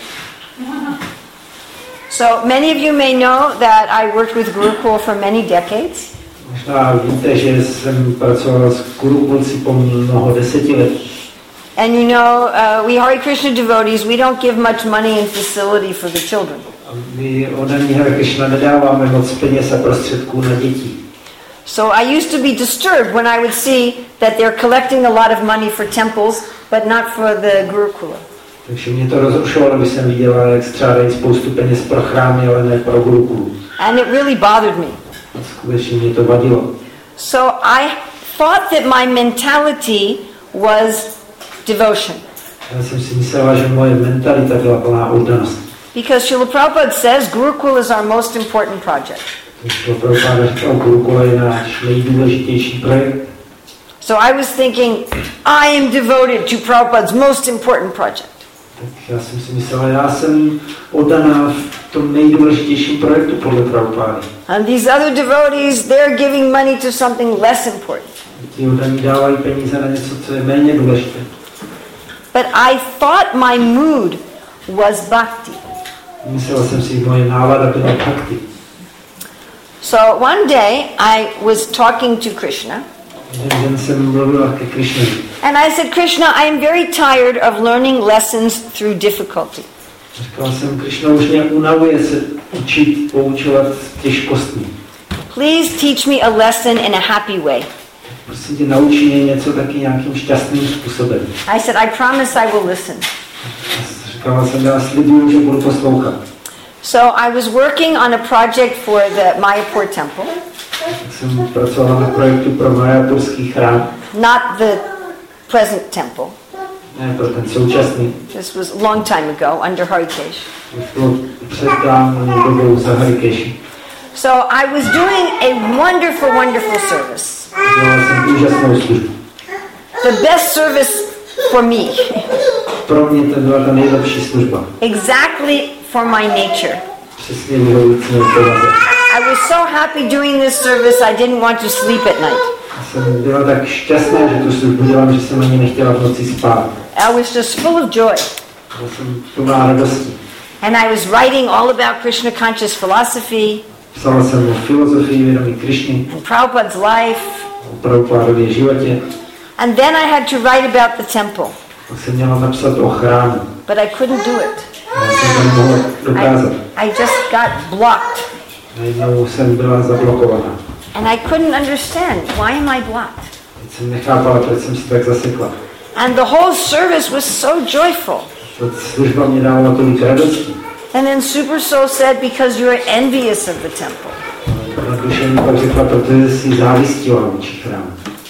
So many of you may know that I worked with Gurukul for many decades. Možná víte, že jsem pracoval s Gurukulci po mnoho desetiletí. And you know, we Hare Krishna devotees, we don't give much money in facility for the children. My oddaní Hare Krishna nedáváme moc peněz a prostředků na děti. So I used to be disturbed when I would see that they're collecting a lot of money for temples, but not for the Gurukula. Takže mě to rozrušovalo, když jsem viděla, jak třeba dají spoustu peněz pro chrámy, ale ne pro Gurukulu. And it really bothered me. A skutečně mě to vadilo. So I thought that my mentality was devotion. Já jsem si myslela, že moje mentalita byla plná oddanost. Because Srila Prabhupada says Gurukul is our most important project. Srila Prabhupada říkal, Gurukula je náš nejdůležitější projekt. So I was thinking, I am devoted to Prabhupada's most important project. Tak já jsem si myslela, já jsem oddaná v tom nejdůležitějším projektu podle Prabhupády. And these other devotees, they're giving money to something less important. Ti oddaní dávají peníze na něco, co je méně důležité. But I thought my mood was bhakti. Myslela jsem si, moje nálada byla bhakti. So one day I was talking to Krishna. Jeden den jsem mluvila ke Krishnovi. And I said, Krishna, I am very tired of learning lessons through difficulty. Říkala jsem, Krishna už mě unavuje se učit, poučovat těžkostmi. Please teach me a lesson in a happy way. Prosím tě, naučí mě něco taky nějakým šťastným způsobem. I said, I promise I will listen. Říkala jsem, já slibuju, že budu poslouchat. So I was working on a project for the Mayapur temple. Tak jsem pracovala na projektu pro Mayapurský chrám. Not the present temple. Ne, pro ten současný. This was a long time ago under Harikesh. Už bylo před dávnou dobou za Harikeši. So I was doing a wonderful, wonderful service. Dělala jsem úžasnou službu. The best service for me. Pro mě to byla ta nejlepší služba. Exactly for my nature. Přesně vyhovující mé povaze. I was so happy doing this service, I didn't want to sleep at night. Jsem byla tak šťastná, že tu službu dělám, že jsem ani nechtěla v noci spát. I was just full of joy. Byla jsem plná radosti. And I was writing all about Krishna conscious philosophy. Psala jsem o filozofii vědomí Krišny, And Prabhupada's life. o Prabhupádově životě. And then I had to write about the temple. Pak jsem měla napsat o chrámu. But I couldn't do it. Já jsem to nemohla dokázat. I just got blocked. Najednou jsem byla zablokovaná. And I couldn't understand, why am I blocked? Teď jsem nechápala, proč jsem si tak zasekla. And the whole service was so joyful. Ta služba mě dávala tolik radosti. And then Super Soul said, because you're envious of the temple. Na duše mi pak řekla, protože si závistila vůči chrámu.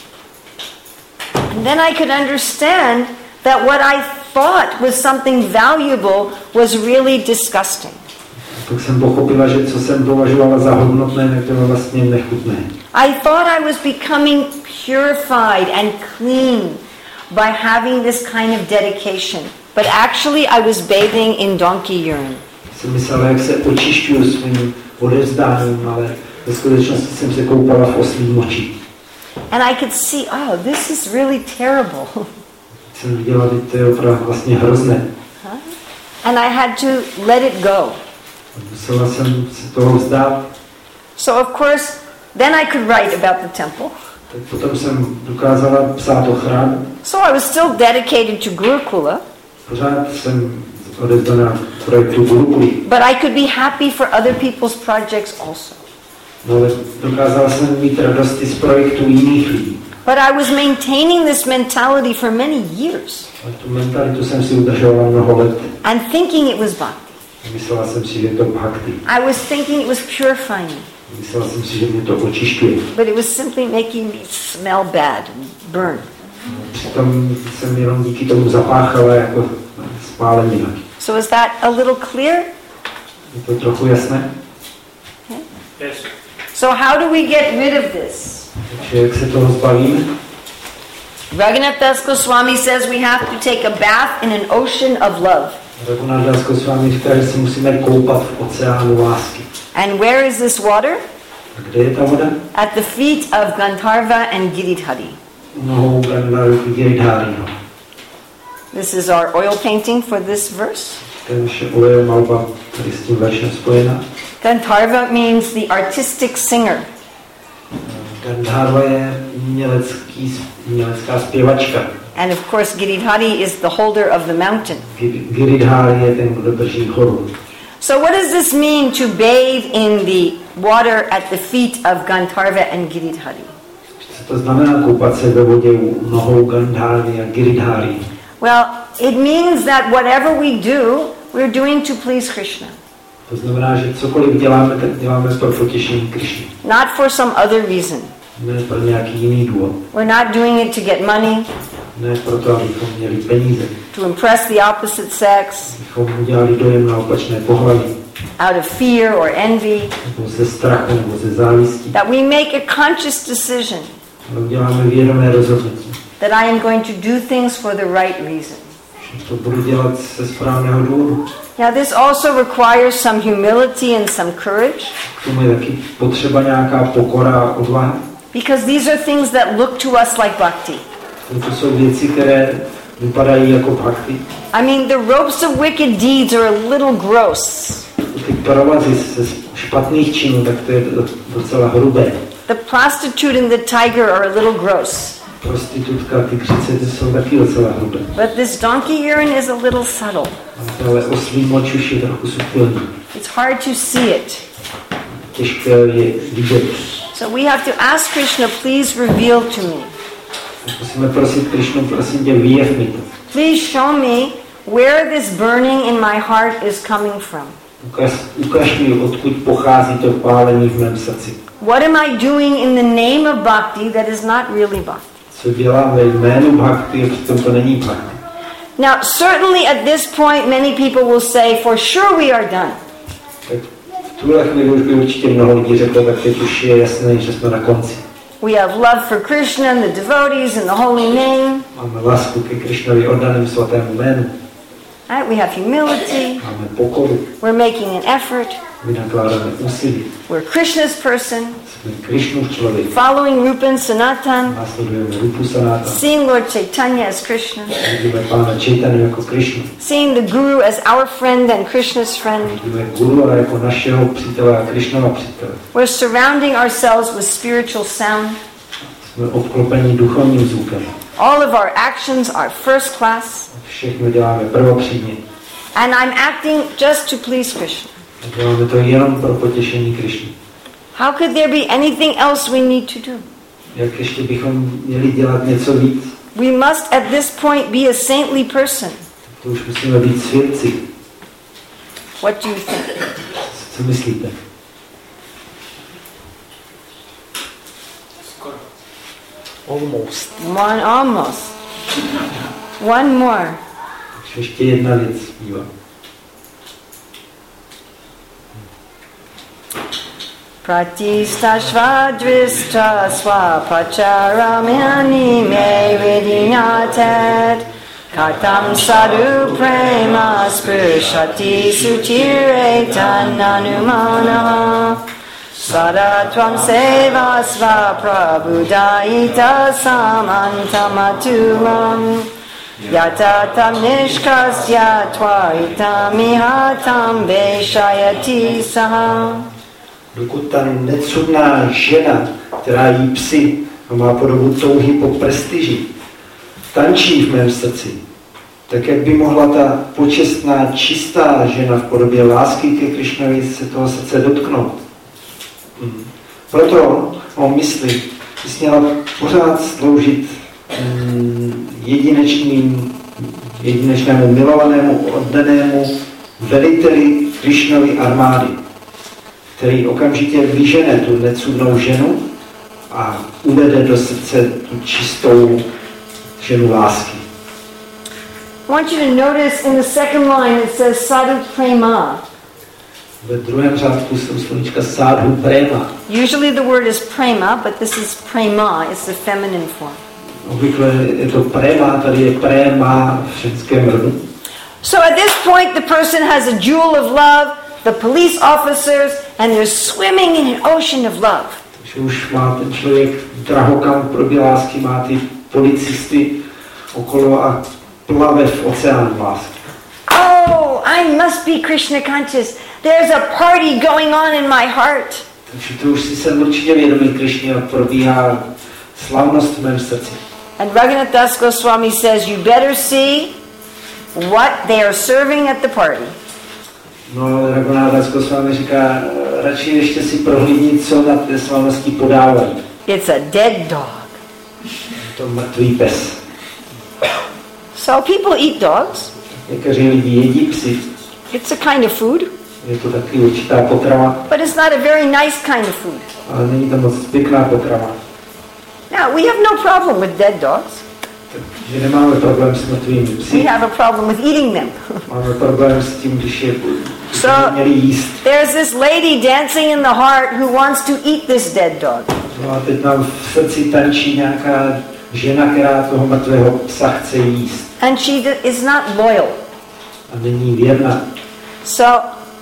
And then I could understand that what I thought was something valuable was really disgusting. Tak jsem pochopila, že co jsem považovala za hodnotné, tak to bylo vlastně nechutné. I thought I was becoming purified and clean by having this kind of dedication. But actually I was bathing in donkey urine. Jsem myslela, jak se očišťuju svým odevzdáním, ale ve skutečnosti jsem se koupala v oslím moči. And I could see, oh, this is really terrible. Jsem viděla, že to je opravdu vlastně hrozné. And I had to let it go. Musela jsem se toho vzdát. So of course, then I could write about the temple. Tak potom jsem dokázala psát o chrámu. So I was still dedicated to Gurukula. Pořád jsem odevzdaná projektu Gurukuli. But I could be happy for other people's projects also. No, ale dokázala jsem mít radosti z projektu jiných lidí. But I was maintaining this mentality for many years. A tu mentalitu jsem si udržovala mnoho let. And thinking it was bhakti. Myslela jsem si, že je to bhakti. I was thinking it was purifying. Myslela jsem si, že mě to očišťuje. But it was simply making me smell bad and burn. Přitom jsem jenom díky tomu zapáchala jako spálenina. So is that a little clear? Je to trochu jasné? Yes. So how do we get rid of this? Takže jak se toho zbavíme? Raghunath Das Goswami says we have to take a bath in an ocean of love. Raghunath Das Goswami říká, že se musíme koupat v oceánu lásky. And where is this water? A kde je ta voda? At the feet of Gandharva and Giridhari. Nohou Giridhariho. This is our oil painting for this verse. To je naše olejová malba tady s tím veršem spojená. Gandharva means the artistic singer. Gandharva je umělecká zpěvačka. And of course Giridhari is the holder of the mountain. Giridhari je ten, kdo drží horu. So what does this mean to bathe in the water at the feet of Gandharva and Giridhari? Co to znamená koupat se ve vodě u nohou Gandharvy a Giridhari? Well, it means that whatever we do, we're doing to please Krishna. To znamená, že cokoliv děláme, tak děláme pro potěšení Krišny. Not for some other reason. Ne pro nějaký jiný důvod. We're not doing it to get money, Ne proto, abychom měli peníze. to impress the opposite sex, Abychom udělali dojem na opačné pohlaví. out of fear or envy. Nebo ze strachu, nebo ze závistí. That we make a conscious decision Ale uděláme vědomé rozhodnutí. that I am going to do things for the right reason. Že to budu dělat ze správného důvodu. Now this also requires some humility and some courage, K tomu je taky potřeba nějaká pokora a odvaha. because these are things that look to us like bhakti. To jsou věci, které vypadají jako bhakti. I mean, the ropes of wicked deeds are a little gross. Ty provazy ze špatných činů, tak to je docela hrubé. The prostitute and the tiger are a little gross. Prostitutka, ty křice, ty jsou taky docela hrubé. But this donkey urine is a little subtle. Ale oslí moč už je trochu subtilní. It's hard to see it. Těžké je vidět. So we have to ask Krishna, please reveal to me. Musíme prosit Krišnu, prosím tě, vyjev mi to. Please show me where this burning in my heart is coming from. Ukaž mi, odkud pochází to pálení v mém srdci. What am I doing in the name of bhakti that is not really bhakti? Co dělám ve jménu bhakti, a přitom to není bhakti. Now, certainly at this point, many people will say, for sure we are done. Tak v tuhle chvíli už by určitě mnoho lidí řeklo, tak teď už je jasné, že jsme na konci. We have love for Krishna and the devotees and the holy name. Máme lásku ke Krišnovi oddaném svatému jménu. Right? We have humility. Máme pokoru. We're making an effort. Vynakládáme úsilí. We're Krishna's person. Jsme Krišnův člověk. Following Rupa and Sanatan. Následujeme Rupu Sanata. Seeing Lord Chaitanya as Krishna. Vidíme Pána Chaitanya jako Krišnu. Seeing the Guru as our friend and Krishna's friend. Vidíme Guru jako našeho přítele a Krišnova přítele. We're surrounding ourselves with spiritual sound. Jsme obklopeni duchovním zvukem. All of our actions are first class. Všechno děláme prvopřídně. And I'm acting just to please Krishna. A děláme to jenom pro potěšení Krišny. How could there be anything else we need to do? Jak ještě bychom měli dělat něco víc? We must at this point be a saintly person. To už musíme být svědci. What do you think? Co myslíte? Almost. Almost. One more. Ještě jedna věc zbývá. Pratistashva dvistra swapacharamyani me vidinatet katam sadhu prema spurshati suchire tananumana sadatvam seva sva prabhudaita samantamatumam yatatam nishkasya tvaitam mihatam veshayati saha. Dokud ta necudná žena, která jí psy a má podobu touhy po prestiži, tančí v mém srdci, tak jak by mohla ta počestná, čistá žena v podobě lásky ke Krišnovi se toho srdce dotknout. Proto o mysli bys měla pořád sloužit jedinečnému milovanému, oddanému veliteli Krišnovy armády, který okamžitě vyžene tu necudnou ženu a uvede do srdce tu čistou, ženu lásky. I want you to notice in the second line it says sadhu prema. Ve druhém řádku jsou slovíčka sadhu prema. Usually the word is prema, but this is prema. It's the feminine form. Obvykle je to prema, tady je prema v ženském rodu. So at this point the person has a jewel of love, the police officers, and they're swimming in an ocean of love. Takže už má ten člověk drahokam pro lásky, má ty policisty okolo a plave v oceánu lásky. Oh, I must be Krishna conscious. There's a party going on in my heart. Takže to už si jsem určitě vědomý Krišně a probíhá slavnost v mém srdci. And Raghunath Das Goswami says, you better see what they are serving at the party. No, Raghunath Das Goswami říká, radši ještě si prohlídni, co na té slavnosti podávají. It's a dead dog. To mrtvý pes. So people eat dogs. Někteří lidi jedí psy. It's a kind of food. Je to taky určitá potrava, But it's not a very nice kind of food. ale není to moc pěkná potrava. Now, we have no problem with dead dogs. Takže nemáme problém s mrtvými We psy. have a problem with eating them. Máme problém s tím, když je So- měli jíst. There's this lady dancing in the heart who wants to eat this dead dog. No a teď nám v srdci tančí nějaká žena, která toho mrtvého psa chce jíst. And she is not loyal. A není věrná. So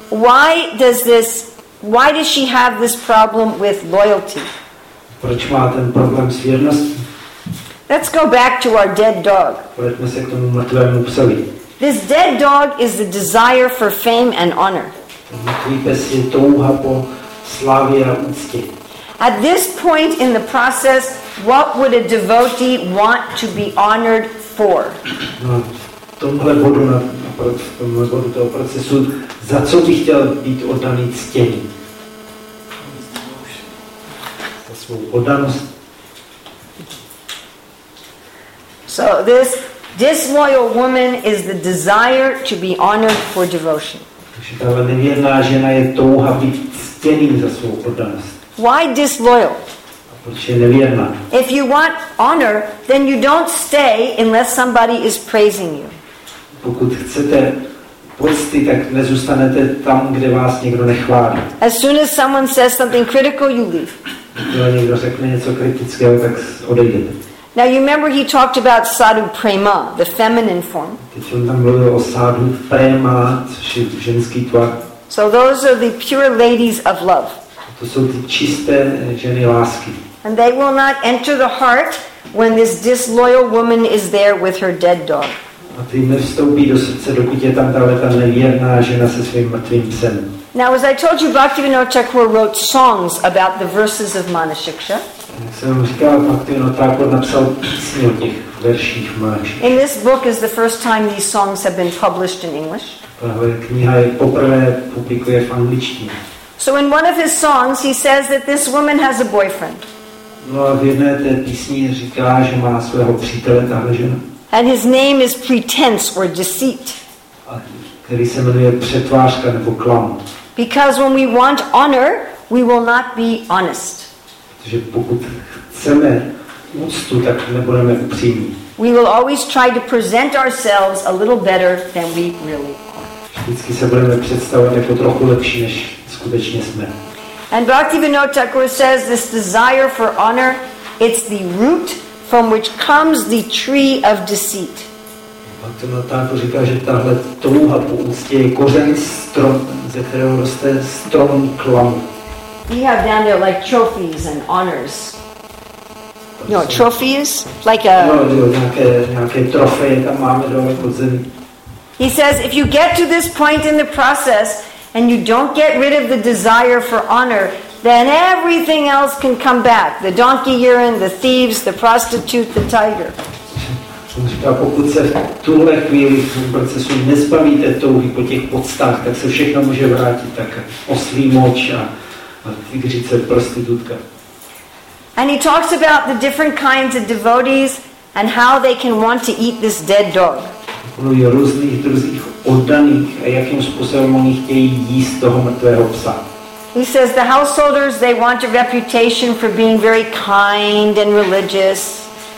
why does she have this problem with loyalty? Proč má ten problém s věrností? Let's go back to our dead dog. Vraťme se k tomu mrtvému psovi. This dead dog is the desire for fame and honor. Ten mrtvý pes je touha po slávě a úctě. At this point in the process, what would a devotee want to be honored for? No, v tomhle bodu, v tomhle bodu toho procesu, za co bych chtěl být oddaný ctění? Za svou oddanost. So this disloyal woman is the desire to be honored for devotion. Takže tahle nevěrná žena je touha být ctěný za svou oddanost. Why disloyal? A proč je nevěrná? If you want honor, then you don't stay unless somebody is praising you. Pokud chcete pocty, tak nezůstanete tam, kde vás někdo nechválí. As soon as someone says something critical, you leave. Když někdo řekne něco kritického, tak odejdete. Now you remember he talked about sadhu prema, the feminine form. Teď on tam mluvil o sadhu prema, což je ženský tvar. So those are the pure ladies of love. To jsou ty čisté ženy lásky. And they will not enter the heart when this disloyal woman is there with her dead dog. A ty nevstoupí do srdce, dokud je tam ta nevěrná žena se svým mrtvým psem. Now, as I told you, Bhaktivinoda Thakur wrote songs about the verses of Manashiksha. Jak jsem vám říkal, Bhaktivinoda Thakur napsal písně o těch verších Manashiksha. In this book is the first time these songs have been published in English. Tahle kniha je poprvé publikuje v angličtině. So in one of his songs, he says that this woman has a boyfriend. No a v jedné té písni říká, že má svého přítele tahle žena. And his name is pretense or deceit. A který se jmenuje přetvářka nebo klam. Because when we want honor, we will not be honest. Protože pokud chceme úctu, tak nebudeme upřímní. We will always try to present ourselves a little better than we really are. Vždycky se budeme představovat jako trochu lepší, než skutečně jsme. And Bhaktivinoda Thakur says this desire for honor, it's the root from which comes the tree of deceit. Bhaktivinoda Thakur říká, že tahle touha po úctě je kořen strom, ze kterého roste strom klamu. We have down there like trophies and honors. You know, trophies? Like a... No, nějaké trofeje tam máme dole pod zemí. He says, if you get to this point in the process and you don't get rid of the desire for honor, then everything else can come back. The donkey urine, the thieves, the prostitute, the tiger. On říká, pokud se v tuhle chvíli v tom procesu nezbavíte touhy po těch podstách, tak se všechno může vrátit, tak oslí moč a tygřice, prostitutka. And he talks about the different kinds of devotees and how they can want to eat this dead dog. Mluví o různých druzích oddaných a jakým způsobem oni chtějí jíst toho mrtvého psa. He says the householders, they want a reputation for being very kind and religious.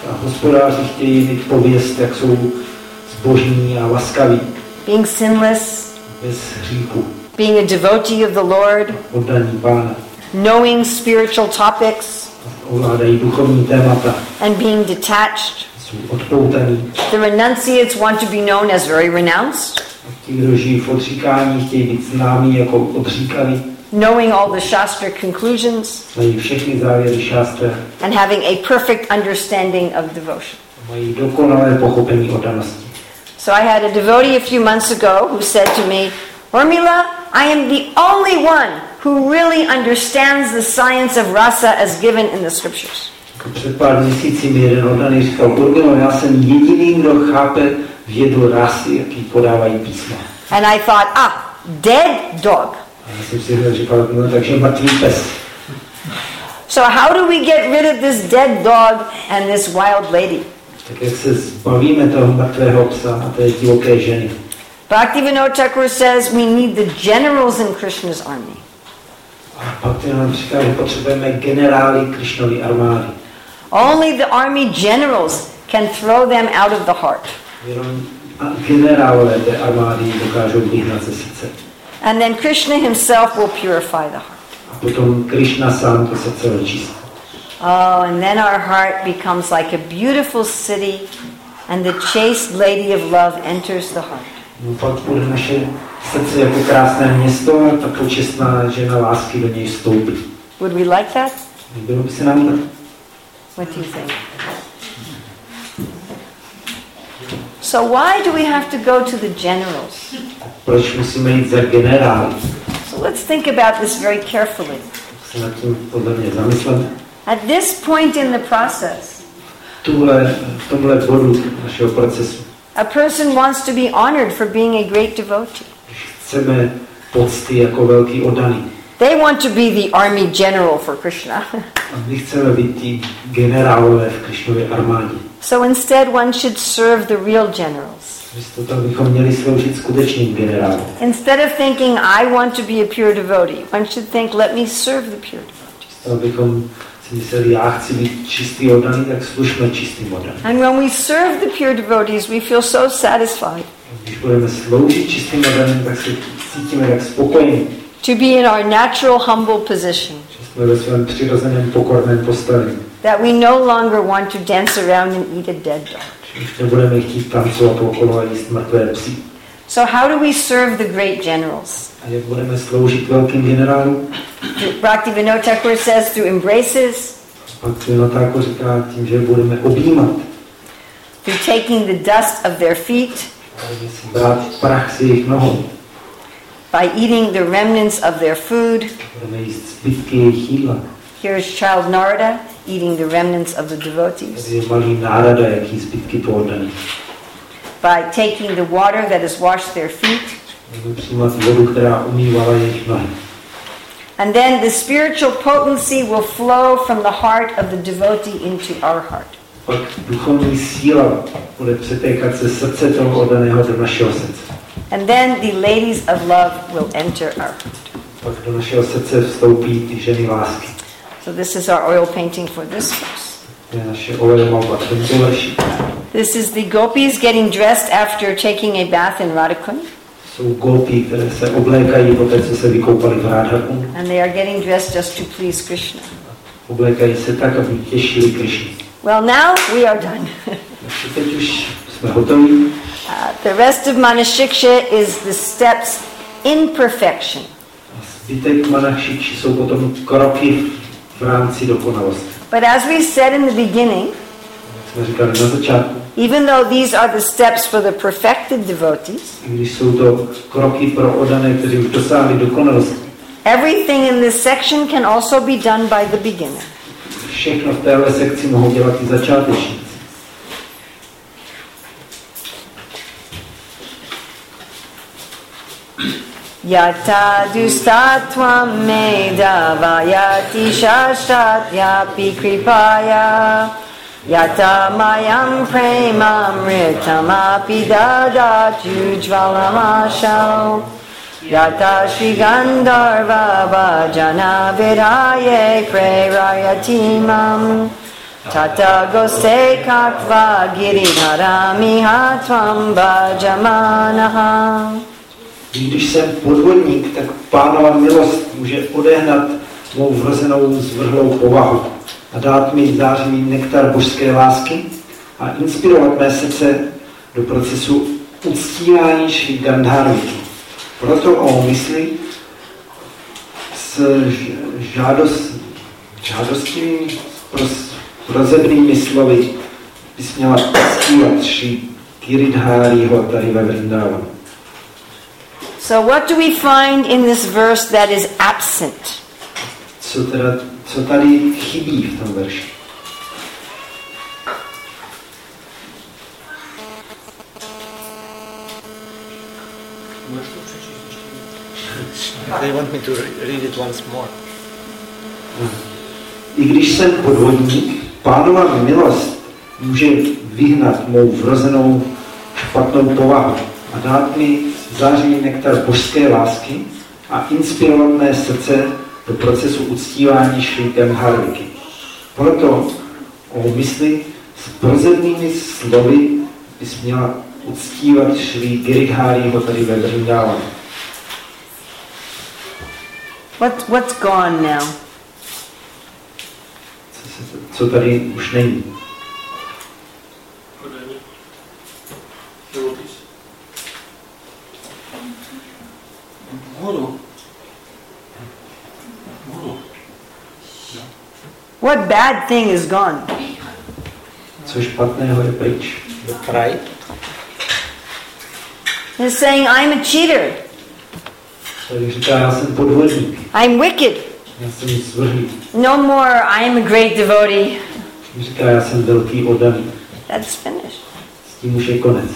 A hospodáři chtějí mít pověst, jak jsou zbožní a laskaví. Being sinless, Bez hříchu. being a devotee of the Lord, Oddaní Pána. knowing spiritual topics, Ovládají duchovní témata. and being detached. Jsou odpoutaní. The renunciates want to be known as very renounced, A ti, kdo žijí v odříkání, chtějí být známí jako odříkaví. knowing all the Shastra conclusions, Mají všechny závěry šástra. and having a perfect understanding of devotion. Mají dokonalé pochopení oddanosti. So I had a devotee a few months ago who said to me, Urmila, I am the only one who really understands the science of rasa as given in the scriptures. Před pár měsíci mi jeden oddaný říkal, Urmilo, já jsem jediný, kdo chápe vědu rasy, jaký podávají písma. And I thought, dead dog. A já jsem si říkal, no, takže mrtvý pes. So how do we get rid of this dead dog and this wild lady? Tak jak se zbavíme toho mrtvého psa a té divoké ženy? Bhaktivinoda Thakur says we need the generals in Krishna's army. A pak nám říká, že potřebujeme generály Krišnovy armády. Only the army generals can throw them out of the heart. Jenom generálové té armády dokážou vyhnat ze srdce. And then Krishna himself will purify the heart. A potom Krišna sám to srdce očistí. Oh, and then our heart becomes like a beautiful city and the chaste lady of love enters the heart. No, pak bude naše srdce jako krásné město a ta počestná žena lásky do něj vstoupí. Would we like that? Bylo by se nám tak? What do you think? So why do we have to go to the generals? Proč musíme jít za generály? So let's think about this very carefully. Se nad tím podle mě zamysleme. At this point in the process, V tomhle bodu našeho procesu, a person wants to be honored for being a great devotee. chceme pocty jako velký oddaný. They want to be the army general for Krishna. A my chceme být tí generálové v Krišnově armádě. So instead one should serve the real generals. Místo toho bychom měli sloužit skutečným generálům. Instead of thinking I want to be a pure devotee, one should think let me serve the pure devotees. Abychom si mysleli, já chci být čistý oddaný, tak služme čistým oddaným. And when we serve the pure devotees, we feel so satisfied. Když budeme sloužit čistým oddaným, tak se cítíme jak spokojení. To be in our natural humble position. Že jsme ve svém přirozeném pokorném postavení. That we no longer want to dance around and eat a dead dog. Že už nebudeme chtít tancovat okolo a jíst mrtvé psy. So how do we serve the great generals? A jak budeme sloužit velkým generálům? Bhaktivinoda Thakur says through embraces, Pak Notáko říká tím, že budeme objímat. through taking the dust of their feet, Budeme si brát prach z jejich nohou. by eating the remnants of their food. Budeme jíst zbytky jejich jídla. Here's child Narada eating the remnants of the devotees. Tady je malý nárada, jaký zbytky po oddaných. By taking the water that has washed their feet. Budeme přijímat vodu, která umývala jejich nohy. And then the spiritual potency will flow from the heart of the devotee into our heart. Pak duchovní síla bude přetékat ze srdce toho oddaného do našeho srdce. And then the ladies of love will enter our heart. Pak do našeho srdce vstoupí ty ženy lásky. So this is our oil painting for this verse. To je naše olejmalba k tomuto verši. This is the gopis getting dressed after taking a bath in Radhakund. Jsou gopí, které se oblékají po té, co se vykoupali v Radhakundu. And they are getting dressed just to please Krishna. Oblékají se tak, aby těšili Krišnu. Well, now we are done. Takže teď už jsme hotoví. The rest of Manashiksha is the steps in perfection. Zbytek manakšiči jsou potom kroky v rámci dokonalosti. But as we said in the beginning, Jak jsme říkali na začátku, even though these are the steps for the perfected devotees, i když jsou to kroky pro oddané, kteří už dosáhli dokonalosti, everything in this section can also be done by the beginner. všechno v téhle sekci mohou dělat i začátečníci. Yata dustatvam medavayati shashtatyapi kripaya Yata mayam premamritamapi dadatu jvalamasho Yata shri gandharva bhajana viraye prerayatimam Tata goste kakva giridharamiha tvam bhajamanaha. Když jsem podvodník, tak Pánova milost může odehnat mou vrozenou zvrhlou povahu a dát mi zářivý nektar božské lásky a inspirovat mé srdce do procesu uctívání Šrí Gandharvy. Proto o mysli s žádostivými prozebnými slovy bys měla uctívat Šrí Giridháriho tady ve Vrindávanu. So what do we find in this verse that is absent? Co tady chybí v tom verši? They want me to read it once more. I když jsem podvodník, Pánova milost může vyhnat mou vrozenou špatnou povahu a dát mi zářivý nektar božské lásky a inspirovat mé srdce do procesu uctívání Šrí Gandharvy. Proto o mysli s prozebnými slovy bys měla uctívat Šrí Giridháriho tady ve Vrindávanu. What's gone now? Co tady už není. What bad thing is gone? Co špatného je pryč. The pride. He's saying, I'm a cheater. Tady říká, já jsem podvodník. I'm wicked. Já jsem zvrhlý. No more, I'm a great devotee. Říká, já jsem velký oddaný. That's finished. S tím už je konec.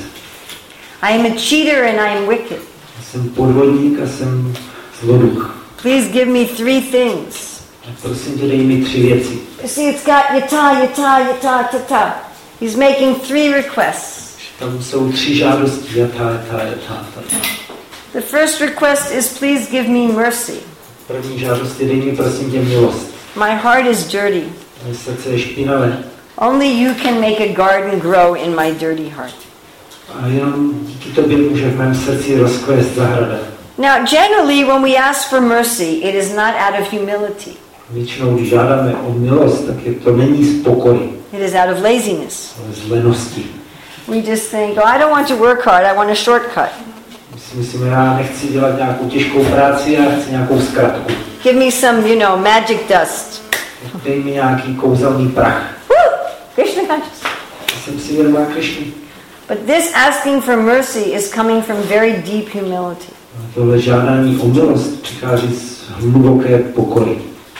I'm a cheater and I'm wicked. Já jsem podvodník a jsem zloduch. Please give me 3 things. A prosím tě, dej mi 3 věci. You see, it's got yata, yata, yata, tata. He's making 3 requests. Tam jsou 3 žádosti. Jata. The first request is, please give me mercy. První žádost je, dej mi prosím tě milost. My heart is dirty. Moje srdce je špinavé. Only you can make a garden grow in my dirty heart. A jenom díky tobě může v mém srdci rozkvést zahrada. Now, generally, when we ask for mercy, it is not out of humility. Většinou, když žádáme o milost, tak to není z pokory, It is out of laziness. ale z lenosti. We just think, oh, I don't want to work hard, I want a shortcut. My si myslíme, já nechci dělat nějakou těžkou práci, já chci nějakou zkratku. Give me some, magic dust. Dej mi nějaký kouzelný prach. Woo! Krishna consciousness. Jsem si vědomá Krišny. But this asking for mercy is coming from very deep humility. Tohle žádání o milost přichází z hluboké pokory.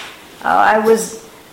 I was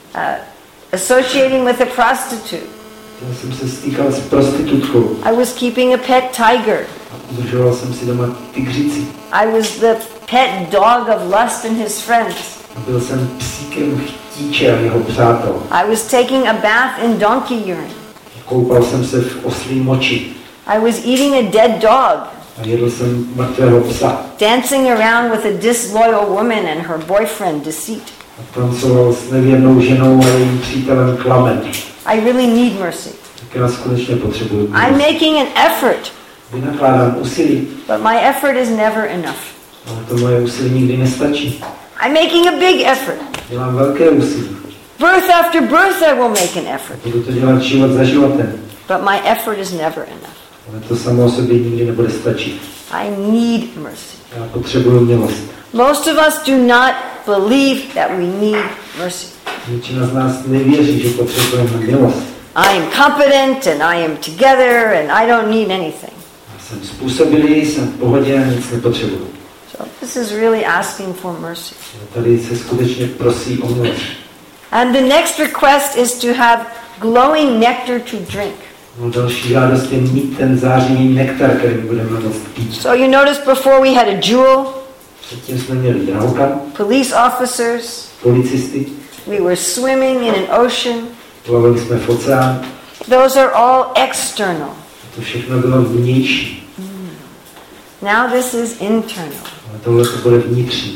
associating with a prostitute. Já jsem se stýkal s prostitutkou. I was keeping a pet tiger. A udržoval jsem si doma tygřici. I was the pet dog of Lust and his friends. A byl jsem psíkem chtíče a jeho přátel. I was taking a bath in donkey urine. Koupal jsem se v oslí moči. I was eating a dead dog. A jedl jsem mrtvého psa. Dancing around with a disloyal woman and her boyfriend, Deceit. A tancoval s nevěrnou ženou a jejím přítelem klamem. I really need mercy. Tak já skutečně potřebuji I'm milost. making an effort, Vynakládám úsilí, but my effort is never enough. ale to moje úsilí nikdy nestačí. I'm making a big effort. Dělám velké úsilí. Birth after birth I will make an effort, Budu to dělat život za životem. but my effort is never enough. Ale to samo o sobě nikdy nebude stačit. I need mercy. Já potřebuji milost. Most of us do not believe that we need mercy. Většina z nás nevěří, že potřebujeme milost. I am competent and I am together and I don't need anything. Já jsem způsobilý, jsem v pohodě a nic nepotřebuji. So this is really asking for mercy. Tady se skutečně prosí o milost. And the next request is to have glowing nectar to drink. No, další žádost je mít ten zářivý nektar, který budeme moct pít. So you notice before we had a jewel, Předtím jsme měli drahokam, police officers, policisty, we were swimming in an ocean. plavali jsme v oceánu. Those are all external. To všechno bylo vnější. Now this is internal. Ale tohle to bude vnitřní.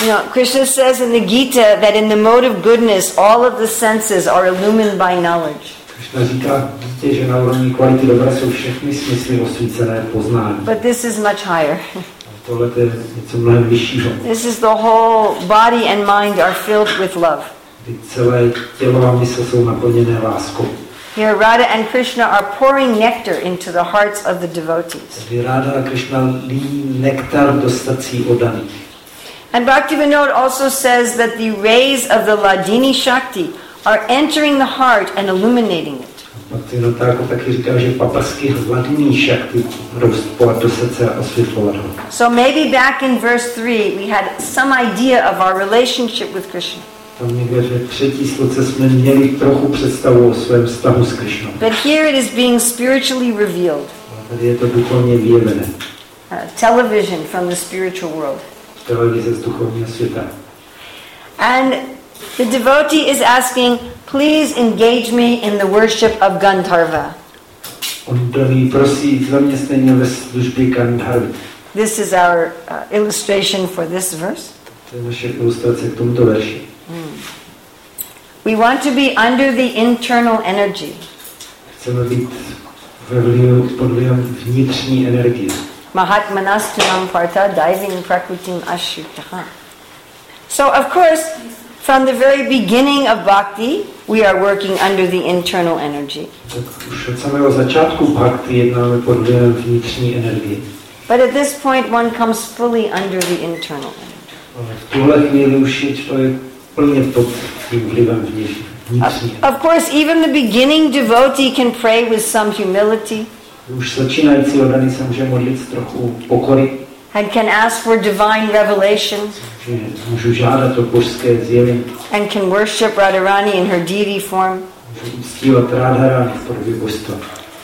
You know, Krishna says in the Gita that in the mode of goodness, all of the senses are illumined by knowledge. Krishna říká v Gítě, že na úrovni kvality dobra jsou všechny smysly osvícené poznání. But this is much higher. Tohle je něco mnohem vyššího. This is the whole body and mind are filled with love. Kdy celé tělo a mysl jsou naplněné láskou. Here Radha and Krishna are pouring nectar into the hearts of the devotees. Kdy Radha a Krishna lijí nektar do srdcí oddaných. And Bhaktivinoda also says that the rays of the Ladini Shakti are entering the heart and illuminating it. Bhaktivinoda jako taky říká, že paprsky Ladini Shakti rozpovat do srdce a osvětlovat ho. So maybe back in verse 3 we had some idea of our relationship with Krishna. Tam někde v třetí sloce jsme měli trochu představu o svém vztahu s Krishnou. But here it is being spiritually revealed. Tady je to duchovně vyjevené. Television from the spiritual world. Televize z duchovního světa. And the devotee is asking, please engage me in the worship of Gandharva. On do ní prosí zaměstnání ve službě Gandharvy. This is our illustration for this verse. To je naše ilustrace k tomuto verši. We want to be under the internal energy. Chceme být pod vlivem vnitřní energie. Mahatmanastunam partha diving prakritim ashritaha. So of course, from the very beginning of bhakti, we are working under the internal energy. Tak už od samého začátku bhakti jednáme pod vlivem vnitřní energie. But at this point one comes fully under the internal energy. Ale v tuhle chvíli už je člověk plně pod tím vlivem vnitřní. Of course, even the beginning devotee can pray with some humility. Už začínající oddaný se může modlit s trochu pokory. And can ask for divine revelation. Můžu žádat o božské zjevení. And can worship Radharani in her deity form. Můžu uctívat Radharani v podobě božstva.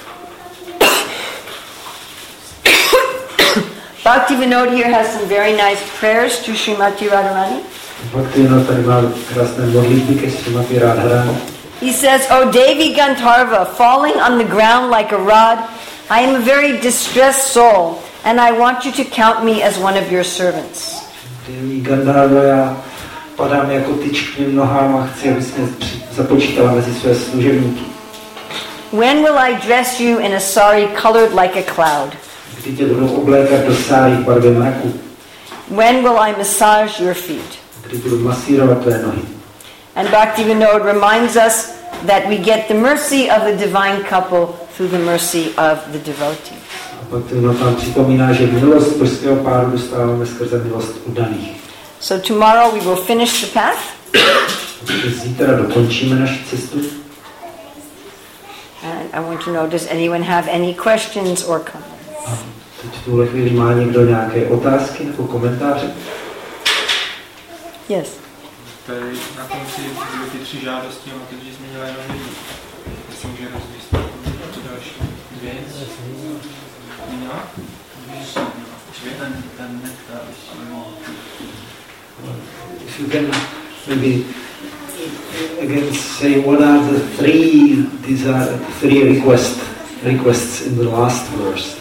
Bhaktivinoda here has some very nice prayers to Srimati Radharani. Bhaktivinoda tady má krásné modlitby ke Srimati Radharani. He says, O Devi Gandharva, falling on the ground like a rod, I am a very distressed soul, and I want you to count me as one of your servants. Devi Gandharva, já padám jako tyč k mým nohám a chci, abys mě započítala mezi své služebníky. When will I dress you in a sari colored like a cloud? Kdy tě budu oblékat do sáry v barvě mraku? When will I massage your feet? Kdy budu masírovat tvé nohy? And Bhaktivinoda reminds us that we get the mercy of the divine couple through the mercy of the devotee. A Bhaktivinoda nám připomíná, že milost božského páru dostáváme skrze milost uddaných. So tomorrow we will finish the path. Zítra dokončíme naši cestu. And I want to know, does anyone have any questions or comments? A teď v tuhle chvíli má někdo nějaké otázky nebo komentáře? Yes. Tady na konci byly ty 3 žádosti, a teď změnila jenom jednu. Jestli může rozvíst to další 2. Změnila? 2. Ten nektar. If you can maybe again say what are the 3 requests in the last verse.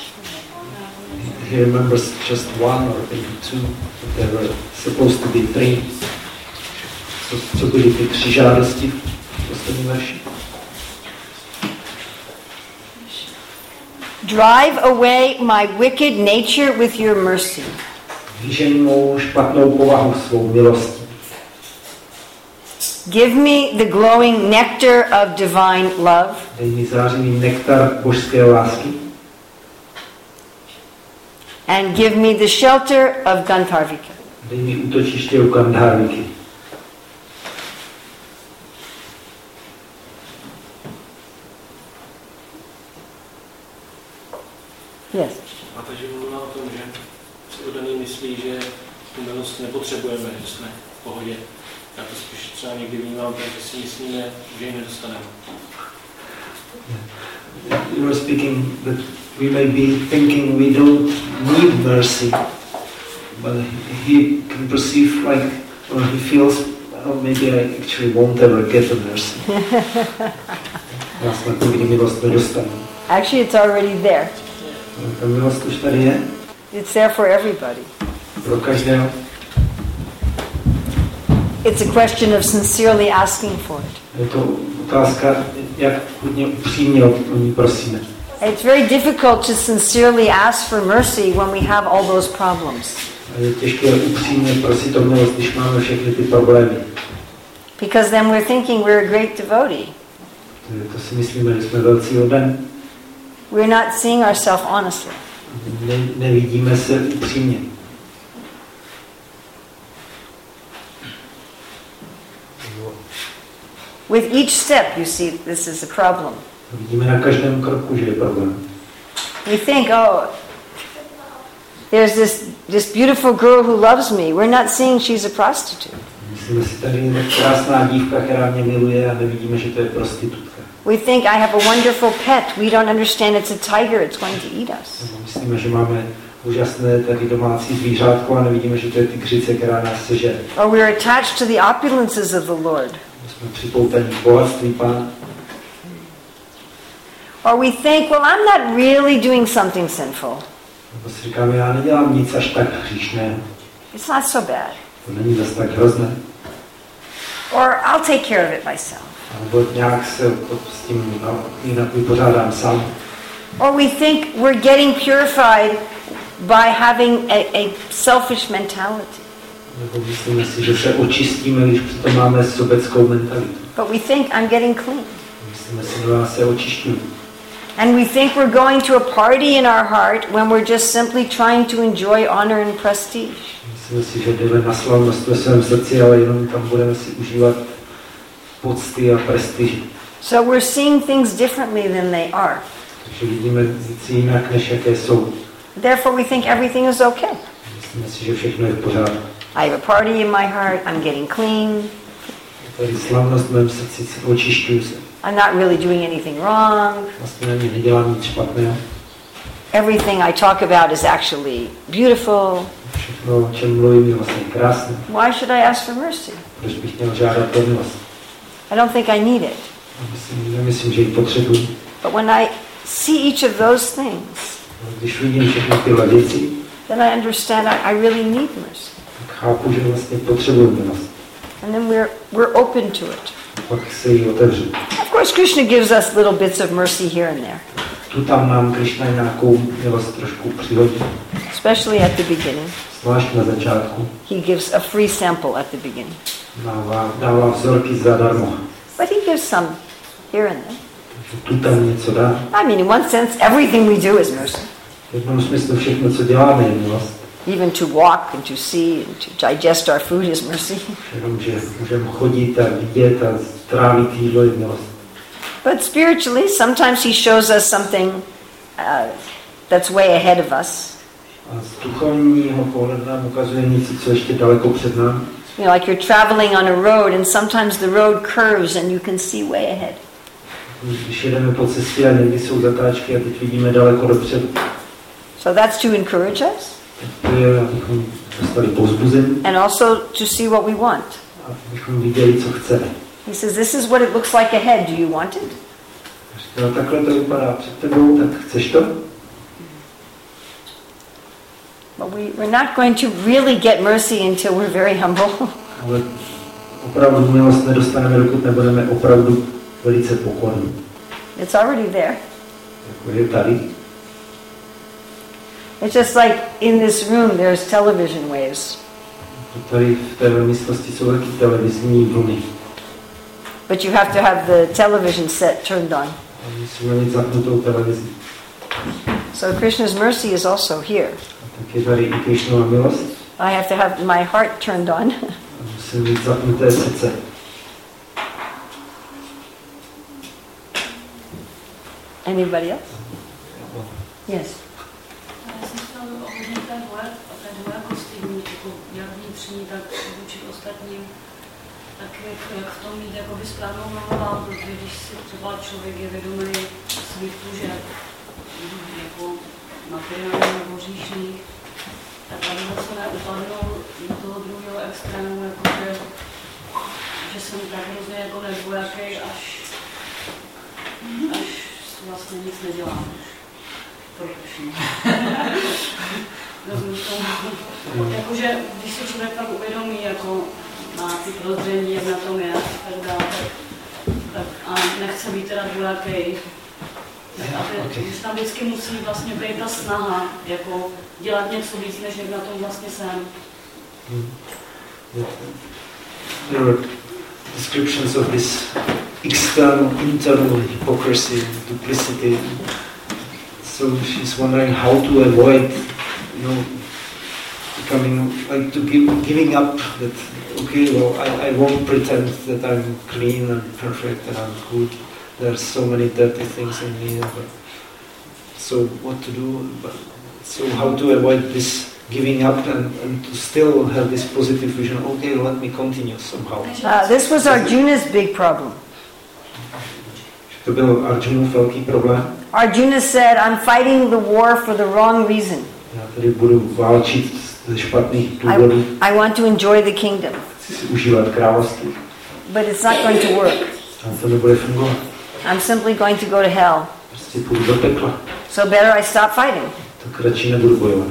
He remembers just 1 or maybe 2, but there were supposed to be 3. Co byly ty 3 žádosti v posledním verši? Drive away my wicked nature with your mercy. Vyžeň mou špatnou povahu svou milostí. Give me the glowing nectar of divine love. Dej mi zářivý nektar božské lásky. And give me the shelter of Gandharvika. Dej mi útočiště u Gandharviky. Yes. A takže mluvila o tom, že si oddaný myslí, že tu milost nepotřebujeme, že jsme v pohodě. Já to spíš třeba někdy vnímám, že si myslíme, že ji nedostaneme. You were speaking that we may be thinking we don't need mercy, but he can perceive like, or he feels, well, maybe I actually won't ever get the mercy. Já snad nikdy milost nedostanu. Actually, it's already there. Ta milost už tady je. It's there for everybody. Pro každého. It's a question of sincerely asking for it. Je to otázka, jak hodně upřímně o ní prosíme. It's very difficult to sincerely ask for mercy when we have all those problems. Je těžké upřímně prosit o milost, když máme všechny ty problémy. Because then we're thinking we're a great devotee. To si myslíme, že jsme velcí oddaní. We're not seeing ourselves honestly. Nevidíme se upřímně. With each step, you see, this is a problem. Vidíme na každém kroku, že je problém. We think, oh, there's this beautiful girl who loves me. We're not seeing she's a prostitute. Myslíme si, tady je krásná dívka, která mě miluje, a nevidíme, že to je prostitutka. We think, I have a wonderful pet. We don't understand it's a tiger. It's going to eat us. Myslíme, že máme úžasné tady domácí zvířátko a nevidíme, že to je tygřice, která nás sežere. Or we're attached to the opulences of the Lord. Jsme připoutaní k bohatství Pána. Or we think, well, I'm not really doing something sinful. Nebo si říkáme, já nedělám nic až tak hříšného. It's not so bad. To není zase tak hrozné. Or I'll take care of it myself. Nebo nějak se s tím jinak vypořádám sám. Or we think we're getting purified by having a selfish mentality. Nebo myslíme si, že se očistíme, když přitom máme sobeckou mentalitu. But we think I'm getting clean. Myslíme si, že já se očišťuji. And we think we're going to a party in our heart when we're just simply trying to enjoy honor and prestige. Myslíme si, že jdeme na slavnost ve svém srdci, ale jenom tam budeme si užívat pocty a prestiži. So we're seeing things differently than they are. Takže vidíme věci jinak, než jaké jsou. Therefore we think everything is okay. Myslíme si, že všechno je v pořádku. I have a party in my heart, I'm getting clean. Tady slavnost v mém srdci, očišťuju se. I'm not really doing anything wrong. Vlastně na mě nedělám nic špatného. Everything I talk about is actually beautiful. Všechno, o čem mluvím, je vlastně krásné. Why should I ask for mercy? Proč bych měl žádat o milost? I don't think I need it. Nemyslím, že ji potřebuji. But when I see each of those things, Když vidím všechny tyhle věci, then I understand I really need mercy. tak chápu, že vlastně potřebuji milost. And then we're open to it. Pak se jí otevřu. Of course, Krishna gives us little bits of mercy here and there. Tu tam nám Krishna nějakou milost trošku přihodí. Especially at the beginning. Zvlášť na začátku. He gives a free sample at the beginning. Dává vzorky zadarmo. But he gives some here and there. Tu tam něco dá. I mean, in one sense, everything we do is mercy. V jednom smyslu všechno, co děláme, je milost. Even to walk and to see and to digest our food is mercy. Jenom, že můžeme chodit a vidět a trávit jídlo, je milost. But spiritually, sometimes he shows us something that's way ahead of us. A z duchovního pohledu nám ukazuje něco, co ještě daleko před námi. You know, like you're traveling on a road and sometimes the road curves and you can see way ahead. Když jedeme po cestě a někdy jsou zatáčky a teď vidíme daleko dopředu. So that's to encourage us. To je, abychom dostali povzbuzení. And also to see what we want. Abychom viděli, co chceme. He says, this is what it looks like ahead. Do you want it? No, takhle to vypadá před tebou, tak chceš to? But we're not going to really get mercy until we're very humble. Ale opravdu milost nedostaneme, dokud nebudeme opravdu velice pokorní. It's already there. Jako je tady. It's just like in this room there's television waves. Tady v té místnosti jsou taky televizní vlny. But you have to have the television set turned on. A musíme mít zapnutou televizi. So Krishna's mercy is also here. A tak je tady i Krishnova milost. I have to have my heart turned on. A musím mít zapnuté srdce. Anybody else? Yes. Já jsem chtěla ohledně té dvojakosti, jak vnitřní, tak vůči ostatním, tak jak v tom mít jakoby správnou rovnováhu, protože když si třeba člověk je vědomý svých tužeb, jako materiálních nebo hříšných, tak aby zase neupadnul do toho druhého extrému, že jsem tak hrozně jako nedvojaký, až vlastně nic nedělám. Jakože, když se člověk tak uvědomí, jako má ty prozření, jak na tom je a tak dále. Tak a nechce být teda dvojaký. Když tam vždycky musí vlastně být ta snaha, jako dělat něco víc, než jak na tom vlastně jsem. There are descriptions of this external, internal hypocrisy, duplicity. So she's wondering how to avoid, becoming like giving up. That okay, well, I won't pretend that I'm clean and perfect and I'm good. There's so many dirty things in me. So what to do? So how to avoid this giving up and to still have this positive vision? Okay, let me continue somehow. This was Arjuna's big problem. To byl Arjunův velký problém. Arjuna said, I'm fighting the war for the wrong reason. Já tady budu válčit ze špatných důvodů. I want to enjoy the kingdom. Chci si užívat království. But it's not going to work. A to nebude fungovat. I'm simply going to go to hell. Prostě půjdu do pekla. So better I stop fighting. Tak radši nebudu bojovat.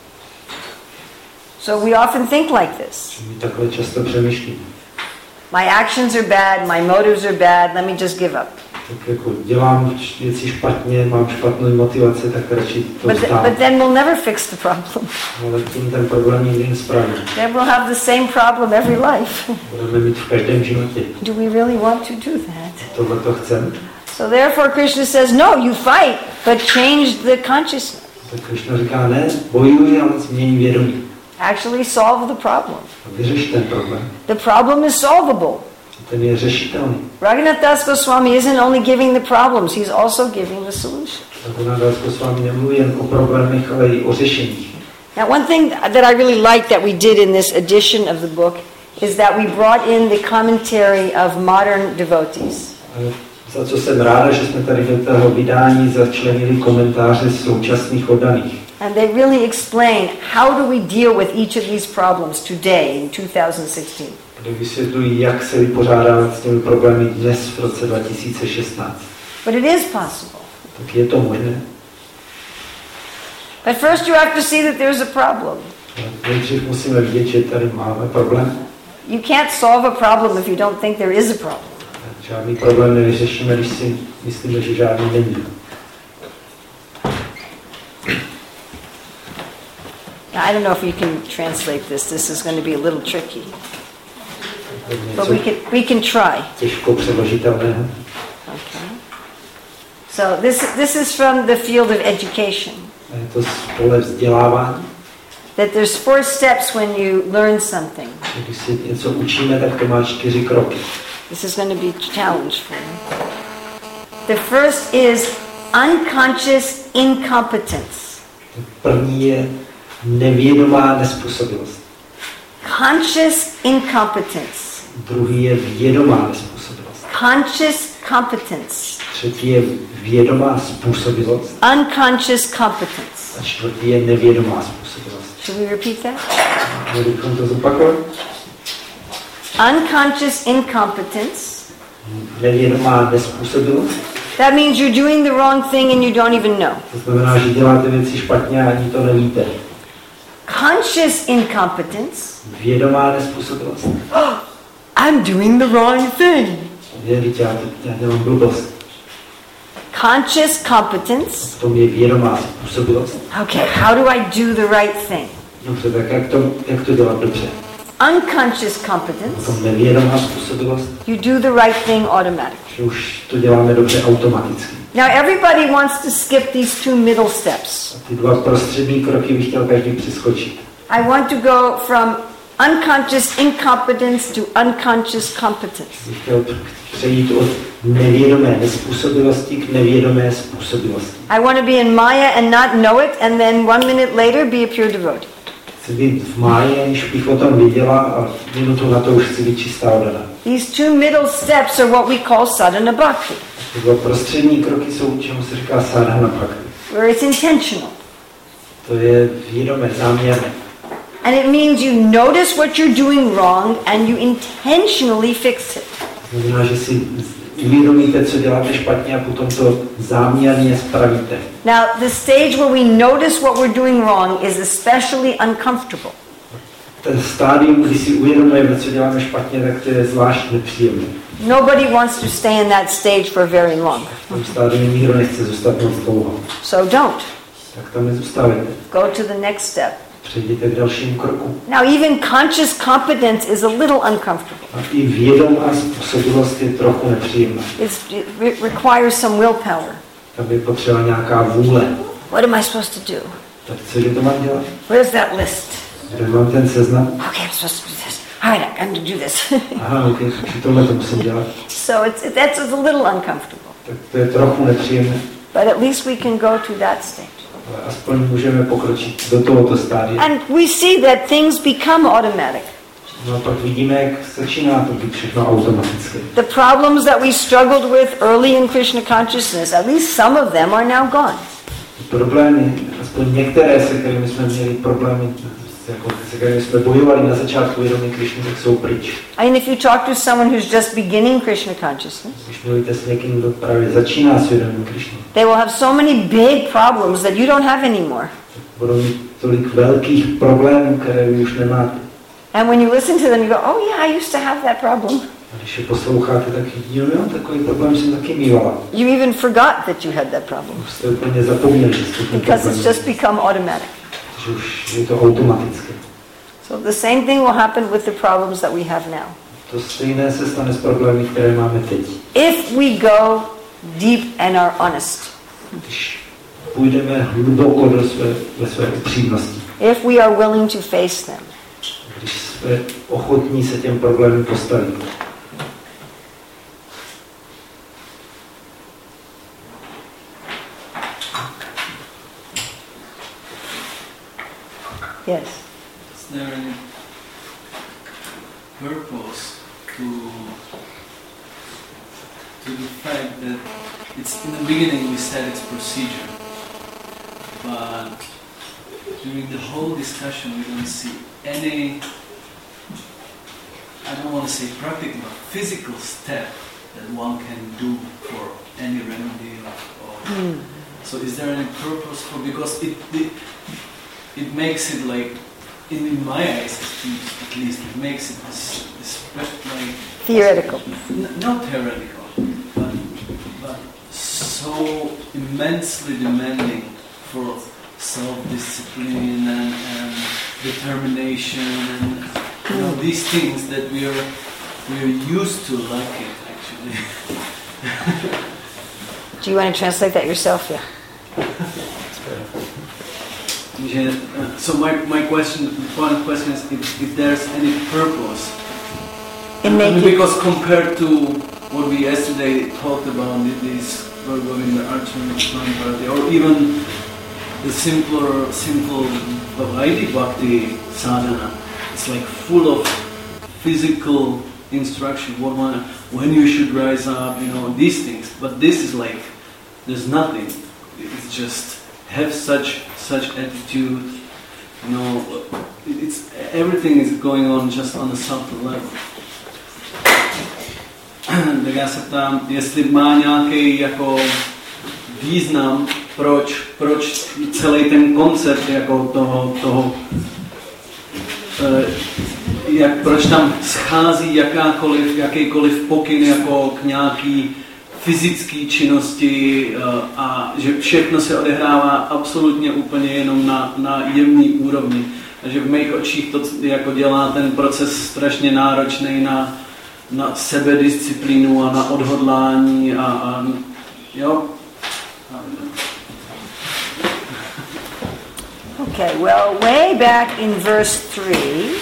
So we often think like this. My takhle často přemýšlíme. My actions are bad, my motives are bad, let me just give up. Tak jako dělám věci špatně, mám špatnou motivaci, tak radši to vzdám. But then we'll never fix the problem. Ale tím ten problém nikdy nespravíme. Then we'll have the same problem every life. Budeme mít v každém životě. Do we really want to do that? Tohle to chceme. So therefore Krishna says, no, you fight, but change the consciousness. Tak Krishna říká, ne, bojuj, ale změň vědomí. Actually solve the problem. Vyřeš ten problém. The problem is solvable. Ten je řešitelný. Raghunath Das Goswami isn't only giving the problems, he's also giving the solution. Raghunath Das Goswami nemluví jen o problémech, ale i o řešeních. Now one thing that I really liked that we did in this edition of the book is that we brought in the commentary of modern devotees. Za co jsem ráda, že jsme tady do toho vydání začlenili komentáře současných oddaných. And they really explain how do we deal with each of these problems today in 2016. Kde vysvětlují, jak se vypořádávat s těmi problémy dnes v roce 2016. But it is possible. Tak je to možné. But first you have to see that there's a problem. Nejdřív musíme vidět, že tady máme problém. You can't solve a problem if you don't think there is a problem. Žádný problém nevyřešíme, když si myslíme, že žádný není. I don't know if you can translate this. This is going to be a little tricky. But we can try. Těžko přeložitelného. Okay. So this is from the field of education. Je to z pole vzdělávání. That there's 4 steps when you learn something. Když si něco učíme, tak to má 4 kroky. This is going to be a challenge for you. The first is unconscious incompetence. První je nevědomá nezpůsobilost. Conscious incompetence. Druhý je vědomá nezpůsobilost. Conscious competence. Třetí je vědomá způsobilost. Unconscious competence. A čtvrtý je nevědomá způsobilost. Should we repeat that? Měli bychom to zopakovat? Unconscious incompetence. Nevědomá nezpůsobilost. That means you're doing the wrong thing and you don't even know. To znamená, že děláte věci špatně a ani to nevíte. Conscious incompetence. Vědomá nezpůsobilost. I'm doing the wrong thing. Já dělám blbost. Conscious competence. V tom je vědomá způsobilost. Okay, how do I do the right thing? Dobře, tak jak to dělat dobře? Unconscious competence. V tom nevědomá způsobilost. You do the right thing automatically. Že už to děláme dobře automaticky. Now everybody wants to skip these 2 middle steps. A ty 2 prostřední kroky bych chtěl každý přeskočit. I want to go from unconscious incompetence to unconscious competence. Bych chtěl přejít od nevědomé nezpůsobilosti k nevědomé způsobilosti. I want to be in Maya and not know it, and then 1 minute later be a pure devotee. Chci být v máji, aniž bych o tom věděla, a minutu na to už chci být čistá oddana. These 2 middle steps are what we call sadhana bhakti. Ty 2 prostřední kroky jsou, čemu se říká sadhana bhakti. Where it's intentional. To je vědomé, záměrné. And it means you notice what you're doing wrong and you intentionally fix it. Znamená, že si uvědomíte, co děláte špatně a potom to záměrně spravíte. Now, the stage where we notice what we're doing wrong is especially uncomfortable. ten stádium, kdy si uvědomujeme, co děláme špatně, tak to je zvlášť nepříjemné. Nobody wants to stay in that stage for very long. V tom stádiu nikdo nechce zůstat moc dlouho. So don't. Tak tam nezůstávejte. Go to the next step. Přejděte k dalšímu kroku. Now even conscious competence is a little uncomfortable. A i vědomá způsobilost je trochu nepříjemná. It requires some willpower. Tam je potřeba nějaká vůle. What am I supposed to do? Tak cože to mám dělat? Where's that list? Kde mám ten seznam? Okay, I'm supposed to do this. All right, I'm going to do this. Aha, ok, takže tohle to musím dělat. So that's a little uncomfortable. Tak to je trochu nepříjemné. But at least we can go to that stage. Ale aspoň můžeme pokročit do tohoto stádia. And we see that things become automatic. No a pak vidíme, jak začíná to být všechno automatické. The problems that we struggled with early in Krishna consciousness, at least some of them are now gone. Problémy, aspoň některé, se kterými jsme měli problémy, se kterými jsme bojovali na začátku vědomí Krishny, tak jsou pryč. I mean, if you talk to someone who's just beginning Krishna consciousness, Když mluvíte s někým, kdo právě začíná s vědomím Krishny, they will have so many big problems that you don't have anymore. budou mít tolik velkých problémů, které vy už nemáte. And when you listen to them, you go, oh yeah, I used to have that problem. A když je posloucháte, tak jo, takový problém jsem taky mývala. You even forgot that you had that problem. Už jste úplně zapomněli, že jste ten Because it's problém. just become automatic. Že už je to automatické. So the same thing will happen with the problems that we have now. To stejné se stane s problémy, které máme teď. If we go deep and are honest. Když půjdeme hluboko ve své upřímnosti. If we are willing to face them. Když jsme ochotní se těm problémům postavit. Yes. Is there any purpose to the fact that it's in the beginning we said it's procedure, but during the whole discussion we don't see any, I don't want to say practical, but physical step that one can do for any remedy or so is there any purpose for, because it makes it like, in my eyes at least, it makes it this like Theoretical. Not theoretical, but so immensely demanding for self-discipline and determination and these things that we're used to like it actually. Do you want to translate that yourself? Yeah. So my question is if there's any purpose In making, because compared to what we yesterday talked about, these Govinda Archana or even the simple Vaidhi Bhakti sadhana, it's like full of physical instruction, when you should rise up, these things. But this is like there's nothing. It's just have such attitude, it's everything is going on just on a subtle level. Tak já se ptám, jestli má nějaký jako význam, proč celý ten koncept jako toho proč tam schází jakýkoliv pokyn jako k nějaký fyzické činnosti a že všechno se odehrává absolutně úplně jenom na jemný úrovni. Takže v mých očích to jako dělá ten proces strašně náročný na sebedisciplínu a na odhodlání a jo. okay, well, way back in verse 3,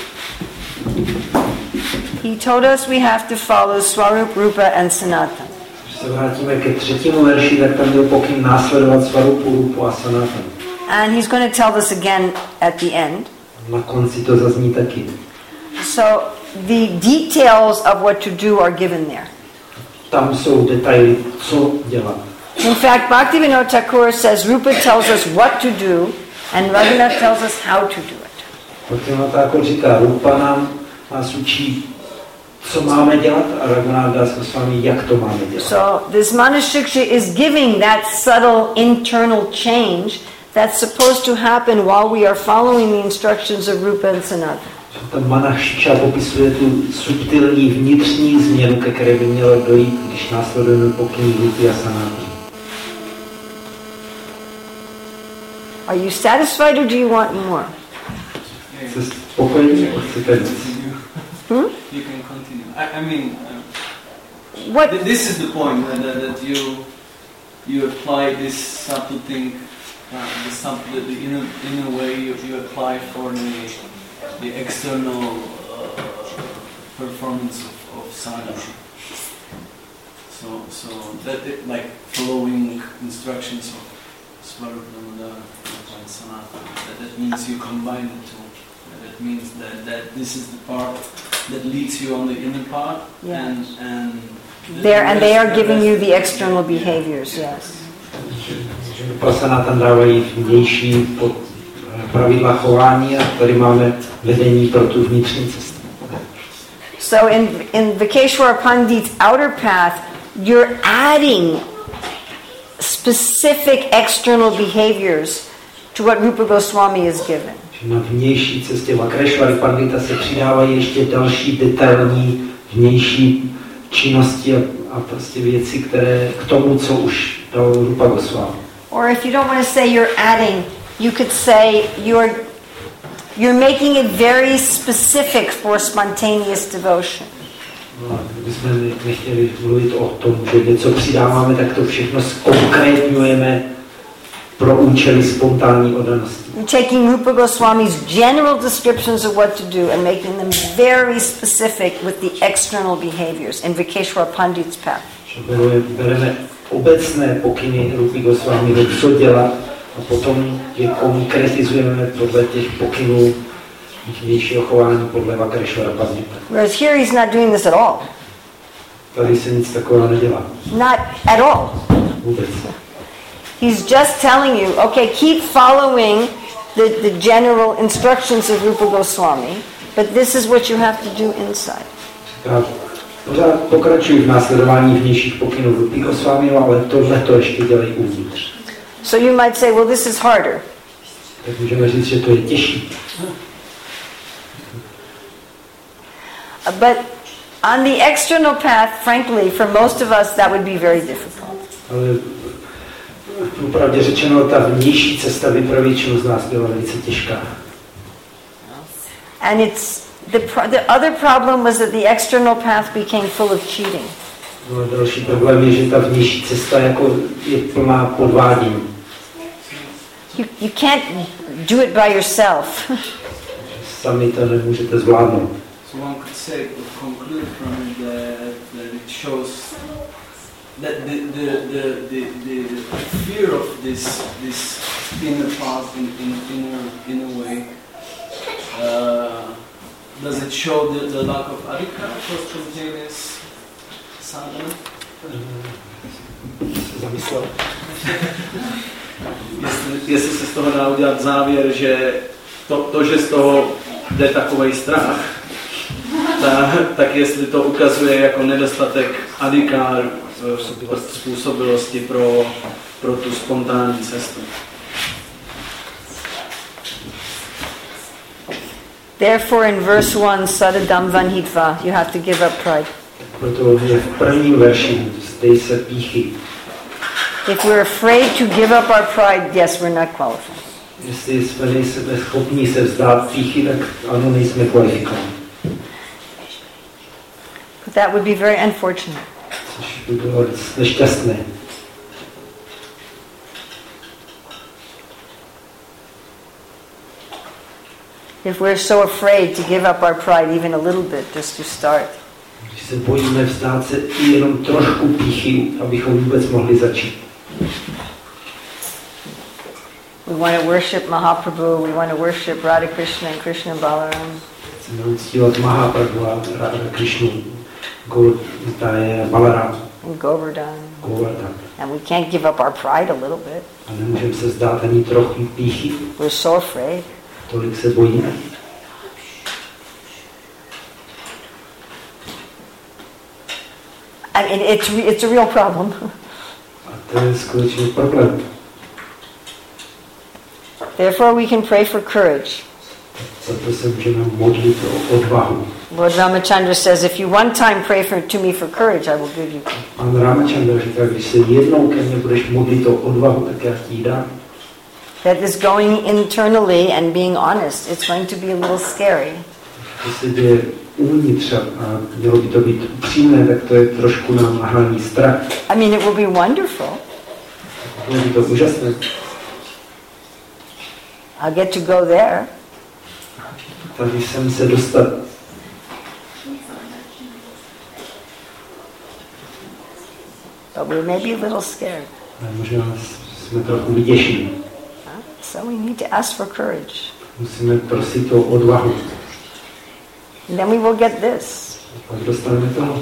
he told us we have to follow Swarup, Rupa and Sanatan. Když se vrátíme ke 3. verši, tak tam byl pokyn následovat Swarupu, Rupu a Sanatan. And he's going to tell us again at the end. Na konci to zazní taky. So the details of what to do are given there. Tam jsou detaily, co dělat. In fact, Bhaktivinoda Thakur says Rupa tells us what to do and Raghunath tells us how to do it. Bhaktivinoda Thakur říká, Rupa nás učí, co máme dělat, a Raghunath Das Goswami, jak to máme dělat. So this Manashiksha is giving that subtle internal change that's supposed to happen while we are following the instructions of Rupa and Sanatan. Tam Manah Šiksha popisuje tu subtilní vnitřní změnu, ke které by mělo dojít, když následujeme pokyn Rupi a Sanatana. Are you satisfied or do you want more? Jste spokojení, nebo chcete víc? You can continue. I mean, What? This is the point that you apply this subtle thing, the inner way you apply for the external performance of sadhana. So that it, like following instructions of Svarupa Damodara and Sanatana, that means you combine the two. That means that this is the part that leads you on the inner part, Yeah. and They are giving you the external behaviors, yes. Pro Sanatana dávají vnější pravidla chování a tady máme vedení pro tu vnitřní cestu. So in Vikeshwara Pandit's outer path, you're adding specific external behaviors to what Rupa Goswami is given. Na vnější cestě Vakreshwara Pandita se přidávají ještě další detailní vnější činnosti a prostě věci, které k tomu, co už dal Rupa Goswami. Or if you don't want to say you're adding, you could say you're making it very specific for spontaneous devotion. No, kdybychom nechtěli mluvit o tom, že něco přidáváme, tak to všechno zkonkrétňujeme pro účely spontánní oddanosti. You're taking Rupa Goswami's general descriptions of what to do and making them very specific with the external behaviors in Vikeshwara Pandit's path. Bereme obecné pokyny Rupy Goswami, co dělat, a potom je konkretizujeme podle těch pokynů vnějšího chování podle Vakreshwara Pandita. Whereas here he's not doing this at all. Tady se nic takového nedělá. Not at all. Vůbec. He's just telling you, okay, keep following the general instructions of Rupa Goswami, but this is what you have to do inside. Já pořád pokračuji v následování vnějších pokynů Rupy Goswami, ale tohle to ještě dělají uvnitř. So you might say, well, this is harder. Tak můžeme říct, že to je těžší. But on the external path, frankly, for most of us, that would be very difficult. Ale upravdě řečeno, ta vnější cesta by pro většinu z nás byla velice těžká. And it's the other problem was that the external path became full of cheating. No, další problém je, že ta vnější cesta jako je plná podvádění. You can't do it by yourself. Sami to nemůžete zvládnout. So one could say, conclude from it that it shows that the fear of this inner path in a way, does it show the lack of adhika for spontaneous sadhana? Zamyslel. Jestli se z toho dá udělat závěr, že to že z toho jde takovej strach, tak jestli to ukazuje jako nedostatek adhika způsobilosti pro tu spontánní cestu. Therefore, in verse 1, Sadadam Vanhitva, you have to give up pride. Proto je v prvním verši, zdej se pýchy. If we're afraid to give up our pride, yes, we're not qualified. Jestli jsme nejsme schopni se vzdát pýchy, tak ano, nejsme kvalifikovaní. But that would be very unfortunate. Což by bylo nešťastné. If we're so afraid to give up our pride even a little bit, just to start. Když se bojíme vzdát se i jenom trošku pýchy, abychom vůbec mohli začít. We want to worship Mahaprabhu, we want to worship Radha Krishna and Krishna Balaram. Chceme uctívat Mahaprabhu a Radha Krishnu, Gaurataje, Balaram. And Govardhan. Govardhan. And we can't give up our pride a little bit. A nemůžeme se vzdát ani trochu pýchy. We're so afraid. Tolik se bojíme. I mean, it's a real problem. A to je skutečně problém. Therefore, we can pray for courage. za to se můžeme modlit o odvahu. Lord Ramachandra says, if you one time pray to me for courage, I will give you. Pan Ramachandra říká, když se jednou ke mně budeš modlit o odvahu, tak já ti ji dám. That is going internally and being honest. It's going to be a little scary. Když se děje uvnitř a mělo by to být upřímné, tak to je trošku nám nahání strach. I mean, it will be wonderful. Bylo by to úžasné. I'll get to go there. Tady jsem se dostat. But we may be a little scared. Možná jsme trochu vyděšení. So we need to ask for courage. Musíme prosit o odvahu. And then we will get this. Pak dostaneme toho.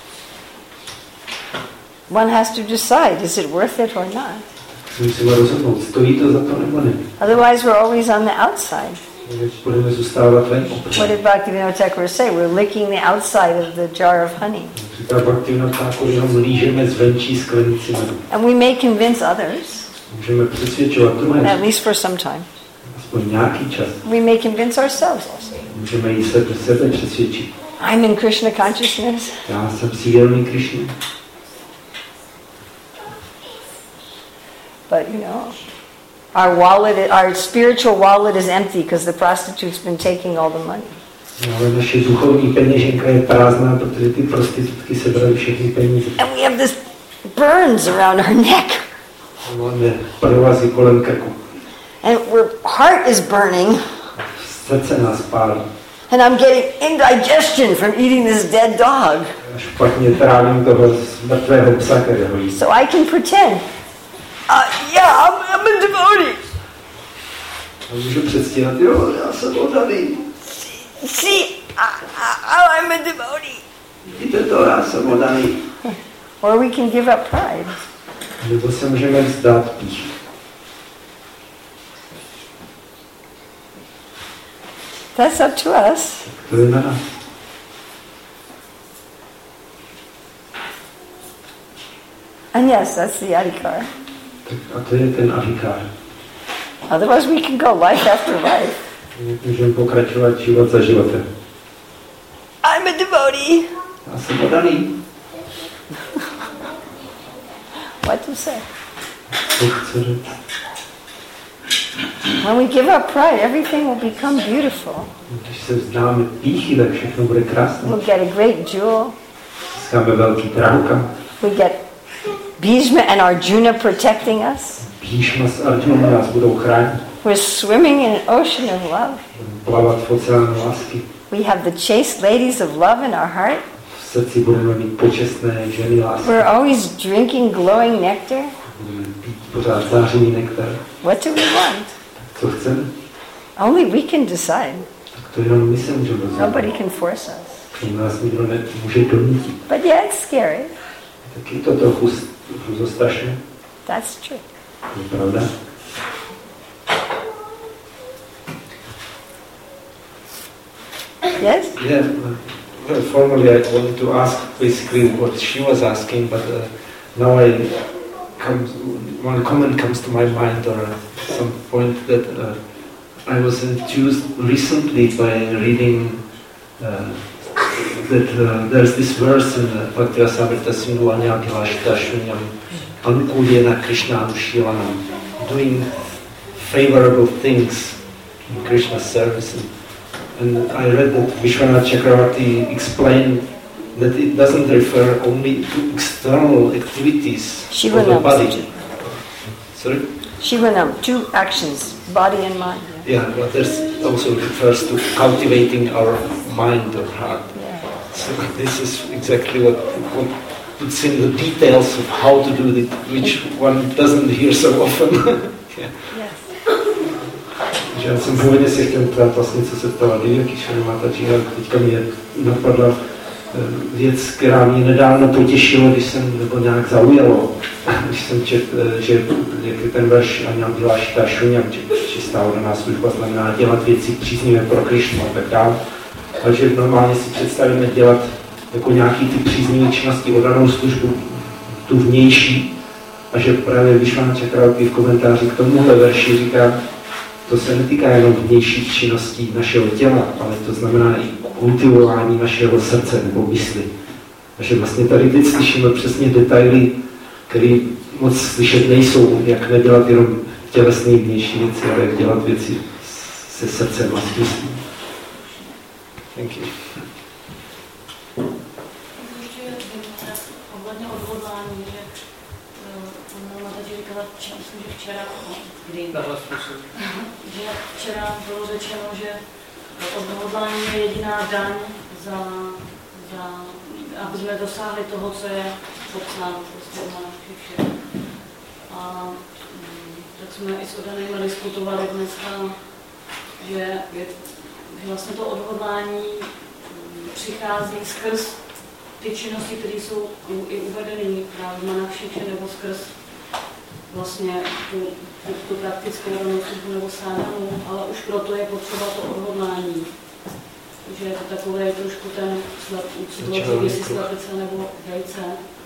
One has to decide, is it worth it or not? Musíme rozhodnout, stojí to za to nebo ne. Otherwise we're always on the outside. Budeme zůstávat venku. What did Bhaktivinoda Thakur say? We're licking the outside of the jar of honey. Říká Bhaktivinoda Thakur, jenom lížeme zvenčí sklenici medu. And we may convince others, Můžeme přesvědčovat druhé. at least for some time. Aspoň nějaký čas. We may convince ourselves also. Můžeme jí sebe přesvědčit. I'm in Krishna consciousness. Já jsem si vědomý Krišny. But you know, our spiritual wallet is empty because the prostitute's been taking all the money. Ale naše duchovní peněženka je prázdná, protože ty prostitutky sebraly všechny peníze. And we have this burns around our neck. Máme provazy kolem krku. And our heart is burning. Srdce nás pálí. And I'm getting indigestion from eating this dead dog. Špatně trávím toho mrtvého psa, kterého jí. So I can pretend, yeah, I'm a devotee. A můžu předstírat, jo, já jsem oddaný. See, I'm a devotee. Vidíte to, já jsem oddaný. Or we can give up pride. Nebo se můžeme vzdát píchy. That's up to us. To je na nás. And yes, that's the adhikar. A to je ten adhikar. Otherwise we can go life after life. Můžeme pokračovat život za životem. I'm a devotee. Já jsem oddaný. What to say? Co chci říct? When we give up pride, everything will become beautiful. Když se vzdáme píchy, tak všechno bude krásné. We'll get a great jewel. Získáme velký drahokam. We get Bhishma and Arjuna protecting us. Bhishma s Arjunem nás budou chránit. We're swimming in an ocean of love. Plavat v oceánu lásky. We have the chaste ladies of love in our heart. V srdci budeme mít počestné ženy lásky. We're always drinking glowing nectar. Budeme pít pořád zářivý nektar. What do we want? Co chceme? Only we can decide. Tak to jenom my se můžeme rozhodnout. Nobody can force us. K tomu nás nikdo nemůže donutit. But yeah, it's scary. Tak je to trochu zastrašné. That's true. To je pravda. Yes? Yeah. Well, formally, I wanted to ask basically what she was asking, but now one comment comes to my mind, or some point that I was enthused recently by reading that there's this verse in Bhakti-rasamrita Sindhu Anyadilashita Shunyam Anukulyena Krishnanushilanam, doing favorable things in Krishna's service. And I read that Vishwanath Chakravarti explained that it doesn't refer only to external activities of the body. Sorry? Shivanam, 2 actions, body and mind. Yeah, but there's also refers to cultivating our mind or heart. Yeah. So this is exactly what puts in the details of how to do it, which one doesn't hear so often. Yeah. Yes. Že já jsem původně si chtěl ptát vlastně, co se ptala Divyakishvara Mataji, a teďka mě napadla věc, která mě nedávno potěšila, když jsem, nebo nějak zaujalo, když jsem četl, že je ten verš Anyadilashita Shunyam, čistá oddaná služba znamená dělat věci příznivé pro Krišnu a tak dále. Takže normálně si představíme dělat jako nějaký ty příznivé činnosti oddanou službu, tu vnější, a že právě Vishwanath Chakravarti v komentáři k tomuhle verši říká, To se netýká jenom vnějších činností našeho těla, ale to znamená i kultivování našeho srdce nebo mysli. Takže vlastně tady teď slyšíme přesně detaily, které moc slyšet nejsou, jak nedělat jenom tělesné vnější věci, ale jak dělat věci se srdcem a s myslí. Thank you. Ohledně odhodlání, že Mataji říkala, myslím, že včera, že včera bylo řečeno, že odhodlání je jediná daň za aby jsme dosáhli toho, co je popsáno prostě u našich všech. A tak jsme i s Odanejma diskutovali dneska, že vlastně to odhodlání přichází skrz ty činnosti, které jsou i uvedeny právě v Manavšiče nebo skrz vlastně tu praktickou rovnocestu nebo sádhaну, ale už proto je potřeba to odhodlání. Že je to takové trošku ten situace, jestli slepice nebo vejce.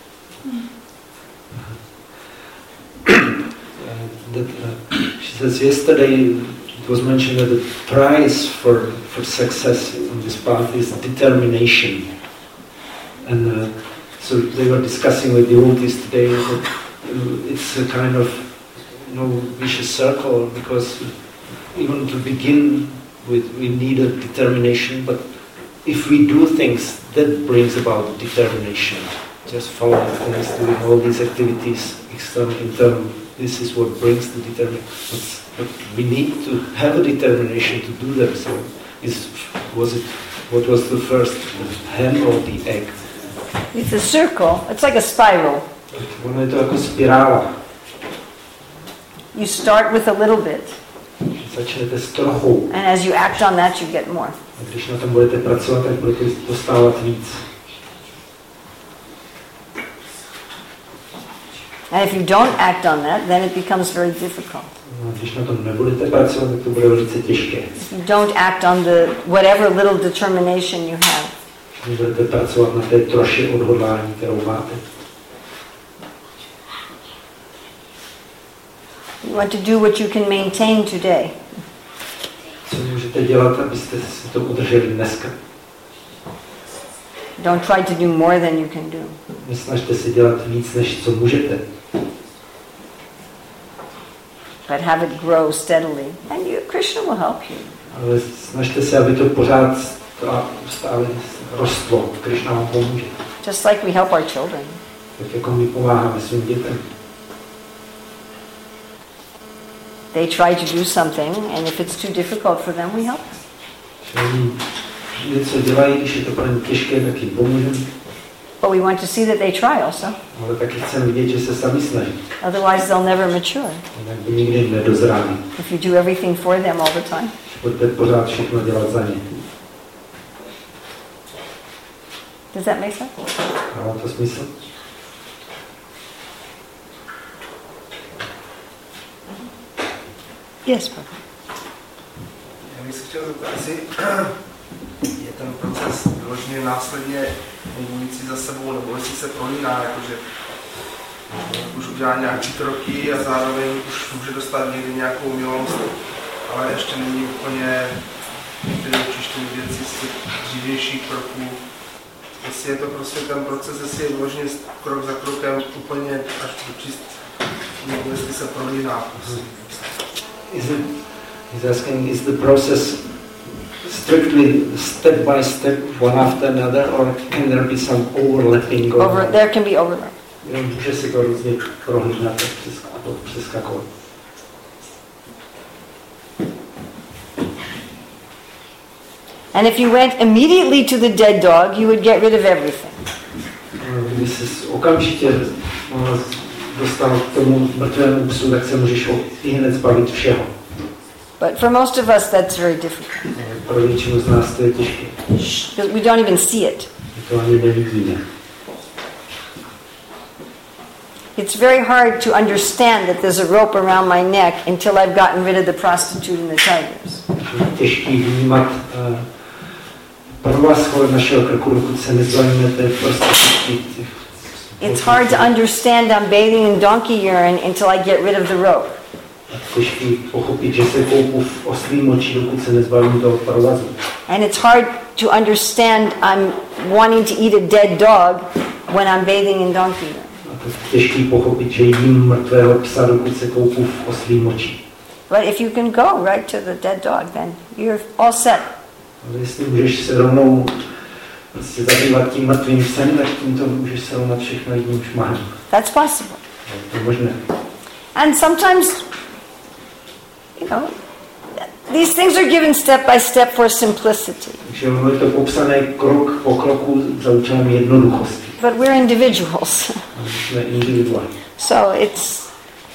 She says yesterday it was mentioned that the price for success on this path is determination. And so they were discussing with the devotees today that it's a kind of vicious circle, because even to begin with we need a determination, but if we do things, that brings about determination. Just following things, doing all these activities, external, internal, this is what brings the determination. But we need to have a determination to do them. So what was the first, the hen or the egg? It's a circle. It's like a spiral. Ono je to jako spirála. You start with a little bit. Začnete s trochou. And as you act on that, you get more. A když na tom budete pracovat, tak budete dostávat víc. And if you don't act on that, then it becomes very difficult. A když na tom nebudete pracovat, tak to bude velice těžké. If you don't act on the whatever little determination you have. Když budete pracovat na té troše odhodlání, kterou máte. You want to do what you can maintain today. Co můžete dělat, abyste si to udrželi dneska? Don't try to do more than you can do. Nesnažte se dělat víc, než co můžete. But have it grow steadily, and Krishna will help you. Ale snažte se, aby to pořád stále rostlo. Krishna vám pomůže. Just like we help our children. Tak jako my pomáháme svým dětem. They try to do something, and if it's too difficult for them, we help them. Oni něco dělají, když je to pro ně těžké, tak jim pomůžeme. But we want to see that they try also. Ale taky chceme vidět, že se sami snaží. Otherwise, they'll never mature. Jinak by nikdy nedozráli. If you do everything for them all the time. Budete pořád všechno dělat za ně. Does that make sense? Má to smysl? Yes, Papa. Já bych se chtěl zeptat, jestli je ten proces vyloženě následně fungující za sebou, nebo jestli se prolíná, jakože už udělá nějaký kroky a zároveň už může dostat někdy nějakou milost, ale ještě není úplně očištěný věci z těch dřívějších kroků. Jestli je to prostě ten proces, jestli je vyloženě krok za krokem úplně až do čist, nebo jestli se prolíná. He's asking, is the process strictly step by step, one after another, or can there be some overlapping? There can be overlap. Může se to různě prohlídnout a přeskakovat. And if you went immediately to the dead dog, you would get rid of everything. Kdyby se okamžitě dostal k tomu mrtvému psu, tak se můžeš i hned zbavit všeho. But for most of us, that's very difficult. Pro většinu z nás to je těžké. Because we don't even see it. To ani nevidíme. It's very hard to understand that there's a rope around my neck until I've gotten rid of the prostitute and the tigers. Těžký vnímat provaz kolem našeho krku, dokud se nezbavíme té prostitutky. It's hard to understand I'm bathing in donkey urine until I get rid of the rope. těžký pochopit, že se koupu v oslí moči, dokud se nezbavím toho provazu. And it's hard to understand I'm wanting to eat a dead dog when I'm bathing in donkey urine. A to je těžký pochopit, že jím mrtvého psa, dokud se koupu v oslí moči. But if you can go right to the dead dog, then you're all set. Ale jestli můžeš se rovnou prostě zabývat tím mrtvým psem, tak tímto můžeš se rovnat všechno jedním šmahem. That's possible. To je možné. And sometimes, you know, these things are given step by step for simplicity. Takže ono je to popsané krok po kroku za účelem jednoduchosti. But we're individuals. Jsme individuální. So it's,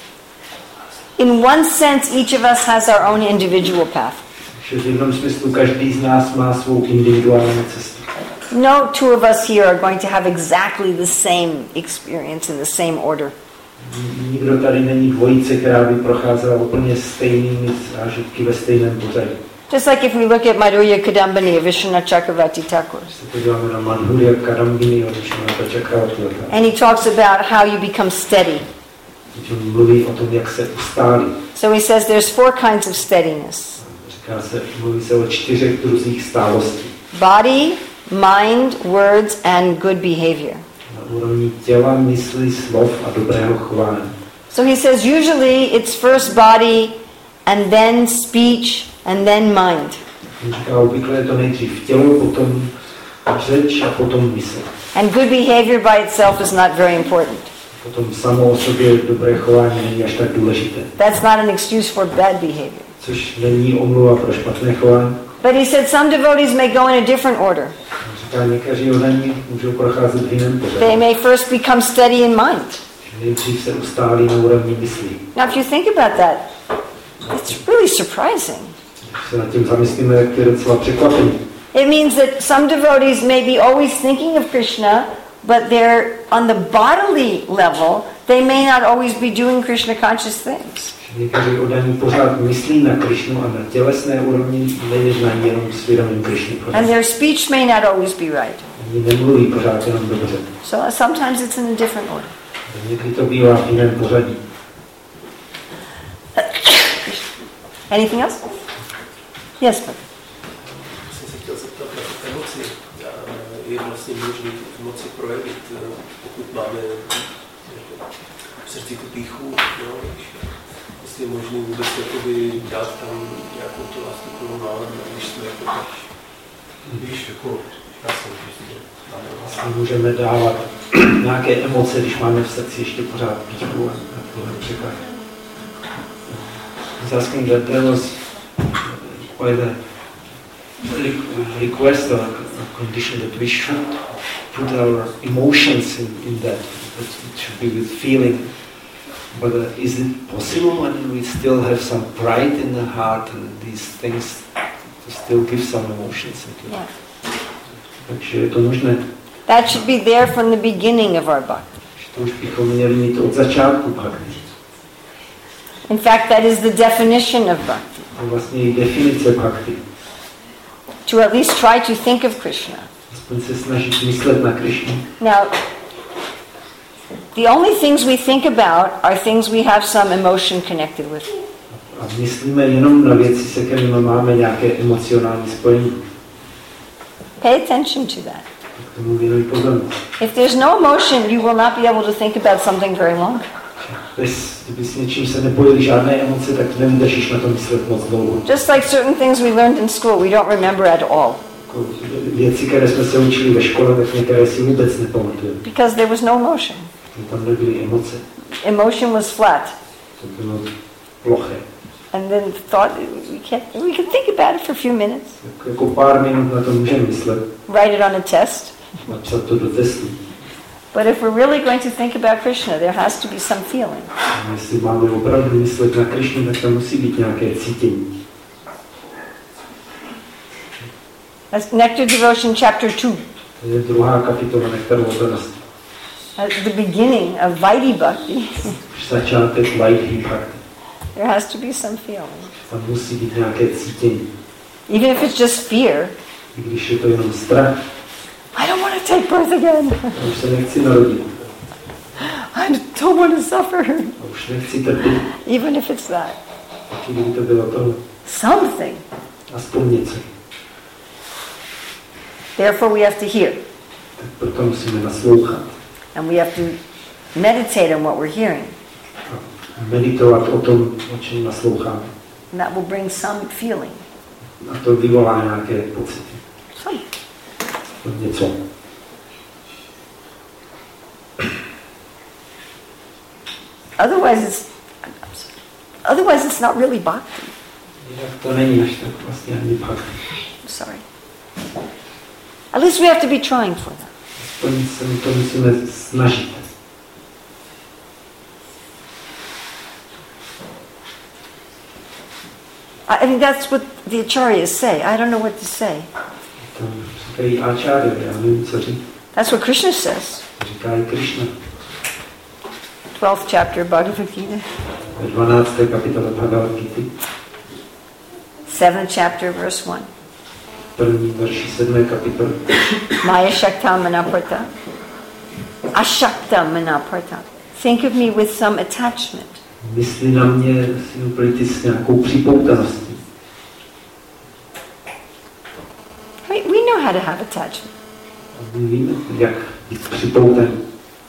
in one sense, each of us has our own individual path. Takže v jednom smyslu každý z nás má svou individuální cestu. No two of us here are going to have exactly the same experience in the same order. Nikdo tady není dvojice, která by procházela úplně stejnými zážitky ve stejném pořadí. Just like if we look at Madhurya Kadambini of Vishwanath Chakravarti Thakur. Se podíváme na Madhurya Kadambini od Vishwanath Chakravarti. And he talks about how you become steady. Mluví o tom, jak se ustálí. So he says there's 4 kinds of steadiness. Mluví se o 4 druzích stálostí. Body, mind, words and good behavior. Na úrovni těla, mysli, slov a dobrého chování. So he says usually it's first body and then speech and then mind. Říká, obvykle je to nejdřív tělo, potom řeč a potom mysl. And good behavior by itself is not very important. Potom samo o sobě dobré chování není až tak důležité. That's not an excuse for bad behavior. Což není omluva pro špatné chování. But he said some devotees may go in a different order. Říká, někteří odaní můžou procházet v jiném pořadí. They may first become steady in mind. Nejdřív se ustálí na úrovni myslí. Now if you think about that, it's really surprising. Když se nad tím zamyslíme, tak to je docela překvapení. It means that some devotees may be always thinking of Krishna, but they're on the bodily level, they may not always be doing Krishna conscious things. Někteří odaní pořád myslí na Krishnu a na tělesné úrovni nejednají jenom svědomím Krishny. And their speech may not always be right. Oni nemluví pořád jenom dobře. So sometimes it's in a different order. Někdy to bývá v jiném pořadí. Anything else? Yes, but. Jsem se chtěl zeptat na emoci. Je vlastně možné emoci projevit, pokud máme v srdci tu pýchu, jestli je možné vůbec jakoby dát tam nějakou tu lásku náladu, když jsme jako tak, když jako já jsem vlastně můžeme dávat nějaké emoce, když máme v srdci ještě pořád pýchu a tohle překáž. Asking that there was quite a request or a condition that we should put our emotions in that. That it should be with feeling. But is it possible when we still have some pride in the heart and these things to still give some emotions into it? Takže je to možné. That should be there from the beginning of our bhakti. To už bychom měli mít od začátku bhakti. In fact, that is the definition of bhakti. Vlastně je definice bhakti. To at least try to think of Krishna. Aspoň se snažit myslet na Krishnu. Now, the only things we think about are things we have some emotion connected with. A myslíme jenom na věci, se kterými máme nějaké emocionální spojení. Pay attention to that. Tak tomu věnuj pozornost. If there's no emotion, you will not be able to think about something very long. Kdyby s něčím se nepojily žádné emoce, tak nemůžeš na to myslet moc dlouho. Just like certain things we learned in school, we don't remember at all. Věci, které jsme se učili ve škole, tak některé si vůbec nepamatujeme. Because there was no emotion. Tam nebyly emoce. Emotion was flat. To bylo ploché. And then thought, we can think about it for a few minutes. Tak jako pár minut na to můžeme myslet. Write it on a test. Napsat to do testu. But if we're really going to think about Krishna, there has to be some feeling. Jestli máme opravdu myslet na Krishnu, tak tam musí být nějaké cítění. That's Nectar Devotion Chapter 2. To je druhá kapitola Nektaru oddanosti. At the beginning of Vaidhi Bhakti, Začátek Vaidhi Bhakti. there has to be some feeling. Tam musí být nějaké cítění. Even if it's just fear. I když je to jenom strach. I don't want to take birth again. Už se nechci narodit. I don't want to suffer. Už nechci trpět. Even if it's that. Taky kdyby to bylo to, something. aspoň něco. Therefore we have to hear. Tak proto musíme naslouchat. And we have to meditate on what we're hearing. A meditovat o tom, o čem nasloucháme. And that will bring some feeling. A to vyvolá nějaké pocity. Some. Něco. Otherwise it's not really bhakti. Jinak to není až tak vlastně ani bhakti. Sorry. At least we have to be trying for that. Aspoň se to musíme snažit. I mean, that's what the acharyas say. I don't know what to say. To říkají acharya, já nevím, co říct. That's what Krishna says. Říká i Krishna. 12th chapter Bhagavad Gita. Ve 12. kapitole Bhagavad Gita. 7th chapter, verse 1. První verši 7. kapitoly. Maya Shaktam Manaparta. Ashaktam Manaparta. Think of me with some attachment. Myslí na mě s nějakou připoutaností. We know how to have attachment. My víme, jak být připoutaný.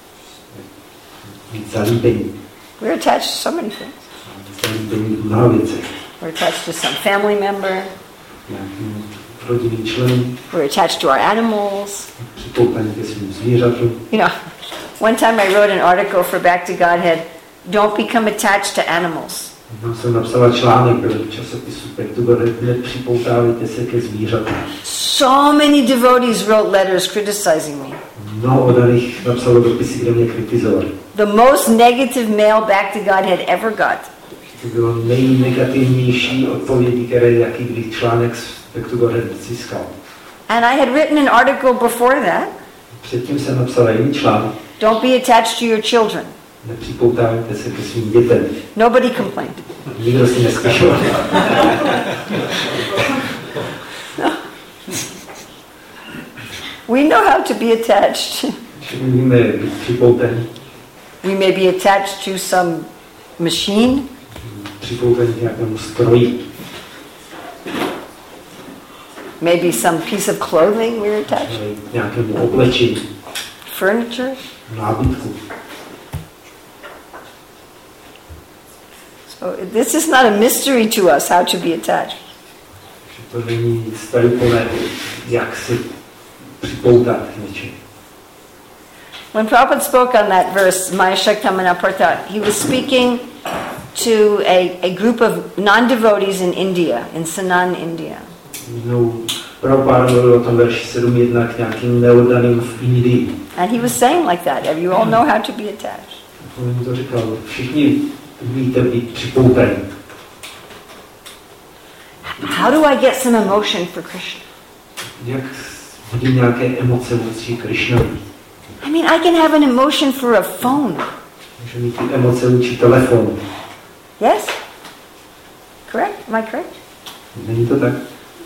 Být zalíbení. We're attached to so many things. Zalíbení v mnoha věcech. We're attached to some family member. Nějakým rodinným členům. We're attached to our animals. Připoutaný ke svým zvířatům. You know, one time I wrote an article for Back to Godhead. Don't become attached to animals. Já jsem napsala článek v časopisu Back to Godhead, nepřipoutávejte se ke zvířatům. So many devotees wrote letters criticizing me. Mnoho oddaných napsalo dopisy, kde mě kritizovali. The most negative mail Back to Godhead ever got. To bylo nejnegativnější odpovědi, které jaký kdy článek z Back to Godhead získal. And I had written an article before that. Předtím jsem napsala jiný článek. Don't be attached to your children. Nepřipoutávejte se ke svým dětem. Nobody complained. Nikdo si neskyšoval. We know how to be attached. Víme být připoutaný. We may be attached to some machine. Připoutaný k nějakému stroji. Maybe some piece of clothing we're attached. Nějakému oblečení. Furniture. Nábytku. So this is not a mystery to us how to be attached. To není nic tajuplné, jak si připoutat k něčemu. When Prabhupada spoke on that verse, Maya Shaktam Manaparta, he was speaking to a group of non-devotees in India, in Sanan, India. Prabhupada mluvil o tom verši 7.1 k nějakým neoddaným v Indii. And he was saying like that, you all know how to be attached. On to říkal, všichni umíte být připoutaní. How do I get some emotion for Krishna? Jak hodím nějaké emoce vůči Krishnovi? I mean, I can have an emotion for a phone. Můžu mít ty emoce vůči telefonu. Yes? Correct? Am I correct? Není to tak?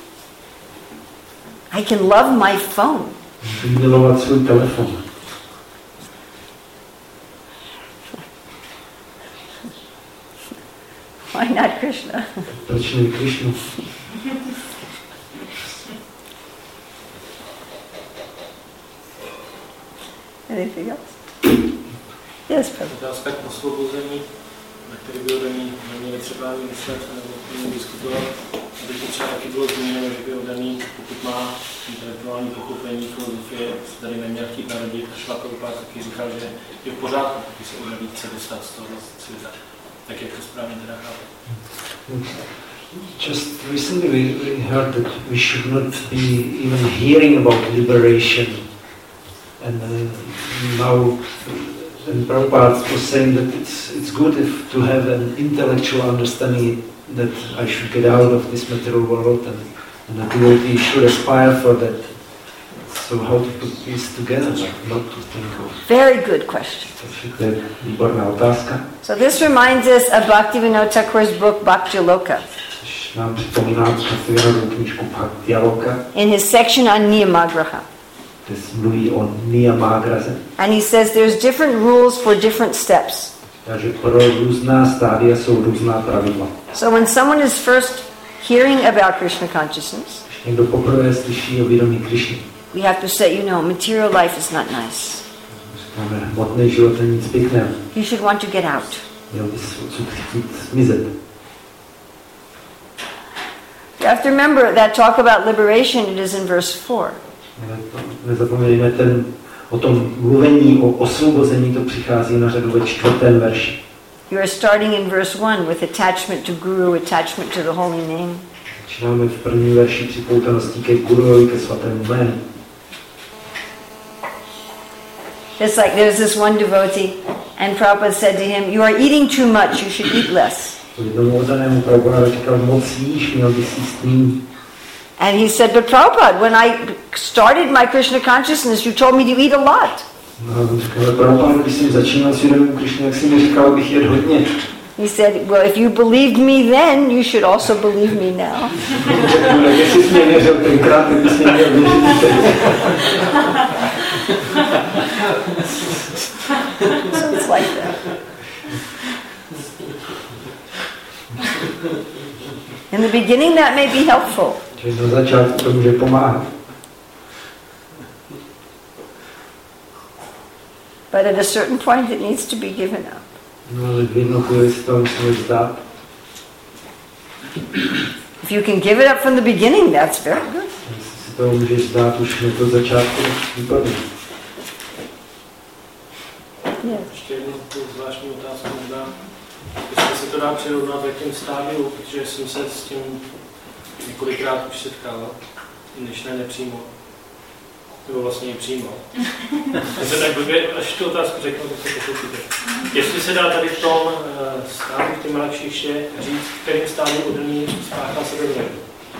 I can love my phone. Můžu milovat svůj telefon. Why not Krishna? Proč ne Krishnu? Anything else? Yes, Prabhu. To je aspekt osvobození, na který by oddaný neměli třeba myslet nebo k němu diskutovat. A teď třeba taky bylo zmíněno, že by oddaný, pokud má intelektuální pochopení filozofie, se tady neměl chtít narodit. A Šla Prabhupada taky říkal, že je v pořádku, pokud se oddaný chce dostat z toho světa. Tak jak to správně teda chápu. Just recently we heard that we should not be even hearing about liberation. And now Prabhupada was saying that it's good to have an intellectual understanding that I should get out of this material world and a devotee should aspire for that. So how to put this together, not to think of... Very good question. To je výborná otázka. So this reminds us of Bhaktivinoda Thakur's book Bhakti Loka. Nám připomíná Bhaktivinodu knížku Bhakti Loka. In his section on Niyamagraha. Kde mluví o Niyamagraze. And he says there's different rules for different steps. Takže pro různá stádia jsou různá pravidla. So when someone is first hearing about Krishna consciousness, Někdo poprvé slyší o vědomí Krišny. we have to say, you know, material life is not nice. Říkáme, hmotný život není nic pěkného. You should want to get out. Měl bys odsud chtít zmizet. You have to remember that talk about liberation, it is in verse 4. Nezapomeňme o tom mluvení, o osvobození, to přichází na řadu ve 4. verši. You are starting in verse 1 with attachment to Guru, attachment to the holy name. Začínáme v 1. verši připoutaností ke Guruovi, ke svatému jménu. Just like there was this one devotee, and Prabhupada said to him, you are eating too much, you should eat less. Jednomu oddanému Prabhupada říkal, moc jíš, měl bys jíst míň. And he said, but Prabhupada, when I started my Krishna consciousness, you told me to eat a lot. No, on říkal, Prabhupada, když jsem začínal s vědomím Krišny, tak si mi říkal, abych jedl hodně. He said, well, if you believed me then, you should also believe me now. Jestli jsi mě věřil tenkrát, tak bys mě měl věřit teď. So it's like that. In the beginning, that may be helpful. Čili na začátku to může pomáhat. But at a certain point, it needs to be given up. No, ale v jednu chvíli si to musíme vzdát. If you can give it up from the beginning, that's very good. Jestli si to můžeš vzdát už na to začátku, výborně. Yes. Ještě jednu zvláštní otázku možná. Jestli se to dá přirovnat v jakém stádiu, protože jsem se s tím několikrát už setkal, než ne nepřímo. Nebo vlastně i přímo. Já se tak blbě, až tu otázku řeknu, tak se pochopíte. Jestli se dá tady v tom stádiu, v té malakšiště říct, v kterém stádiu oddaný spáchá sebevraždu.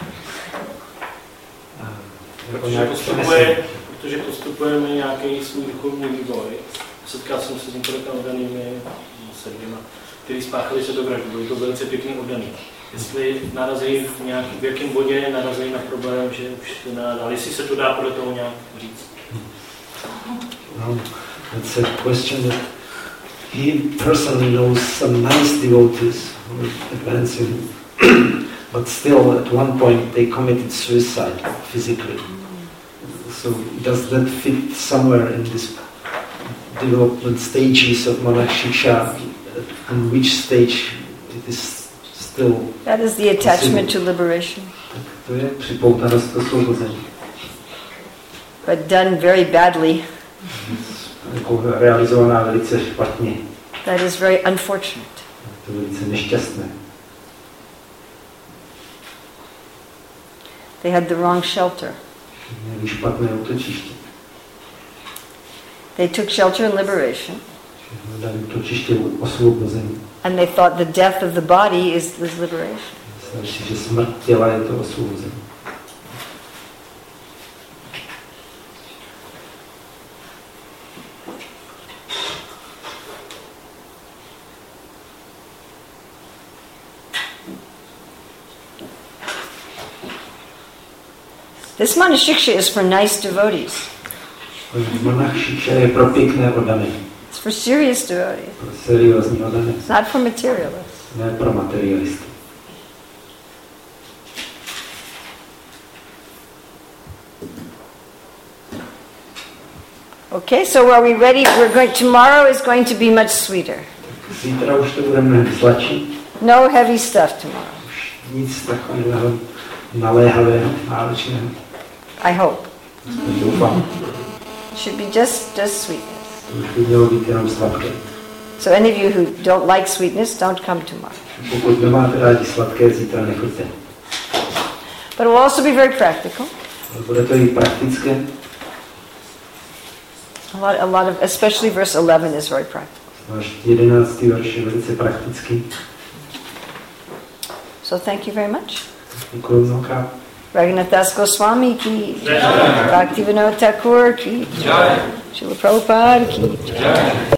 Protože postupujeme nějaký svůj duchovní vývoj. Setkal jsem se s několika oddanými, se dvěma, kteří spáchali sebevraždu. Byli to velice pěkně oddaný. Jestli narazí v jakém bodě narazí na problém, že už to nedá, jestli se to dá podle toho nějak říct. No, that's a question that he personally knows some nice devotees who are advancing, but still at one point they committed suicide physically. So does that fit somewhere in this development stages of Monach Shiksha? In which stage it is still? That is the attachment to liberation. To je připoutanost k osvobození. But done very badly. Jako realizovaná velice špatně. That is very unfortunate. To je velice nešťastné. They had the wrong shelter. Měli špatné útočiště. They took shelter in liberation. Dali útočiště osvobození. And they thought the death of the body is liberation. Mysleli si, že smrt těla je to osvobození. This Monach Shiksha is for nice devotees. Monach Shiksha je pro pěkné oddané. It's for serious devotees. Pro seriózní oddané. It's not for materialists. Ne pro materialisty. Okay, so are we ready? Tomorrow is going to be much sweeter. Zítra už to bude mnohem sladší. No heavy stuff tomorrow. Už nic takového naléhavého, náročného. I hope. Doufám. It should be just sweetness. To už by mělo být jenom sladké. So any of you who don't like sweetness, don't come tomorrow. Pokud nemáte rádi sladké, zítra nechoďte. But it will also be very practical. Bude to i praktické. A lot of, especially verse 11 is very practical. Zvlášť 11. verš je velice praktický. So thank you very much. Děkuji mnohokrát. Raghunath Das Goswami ki Bhaktivinoda Thakur ki Srila Prabhupada ki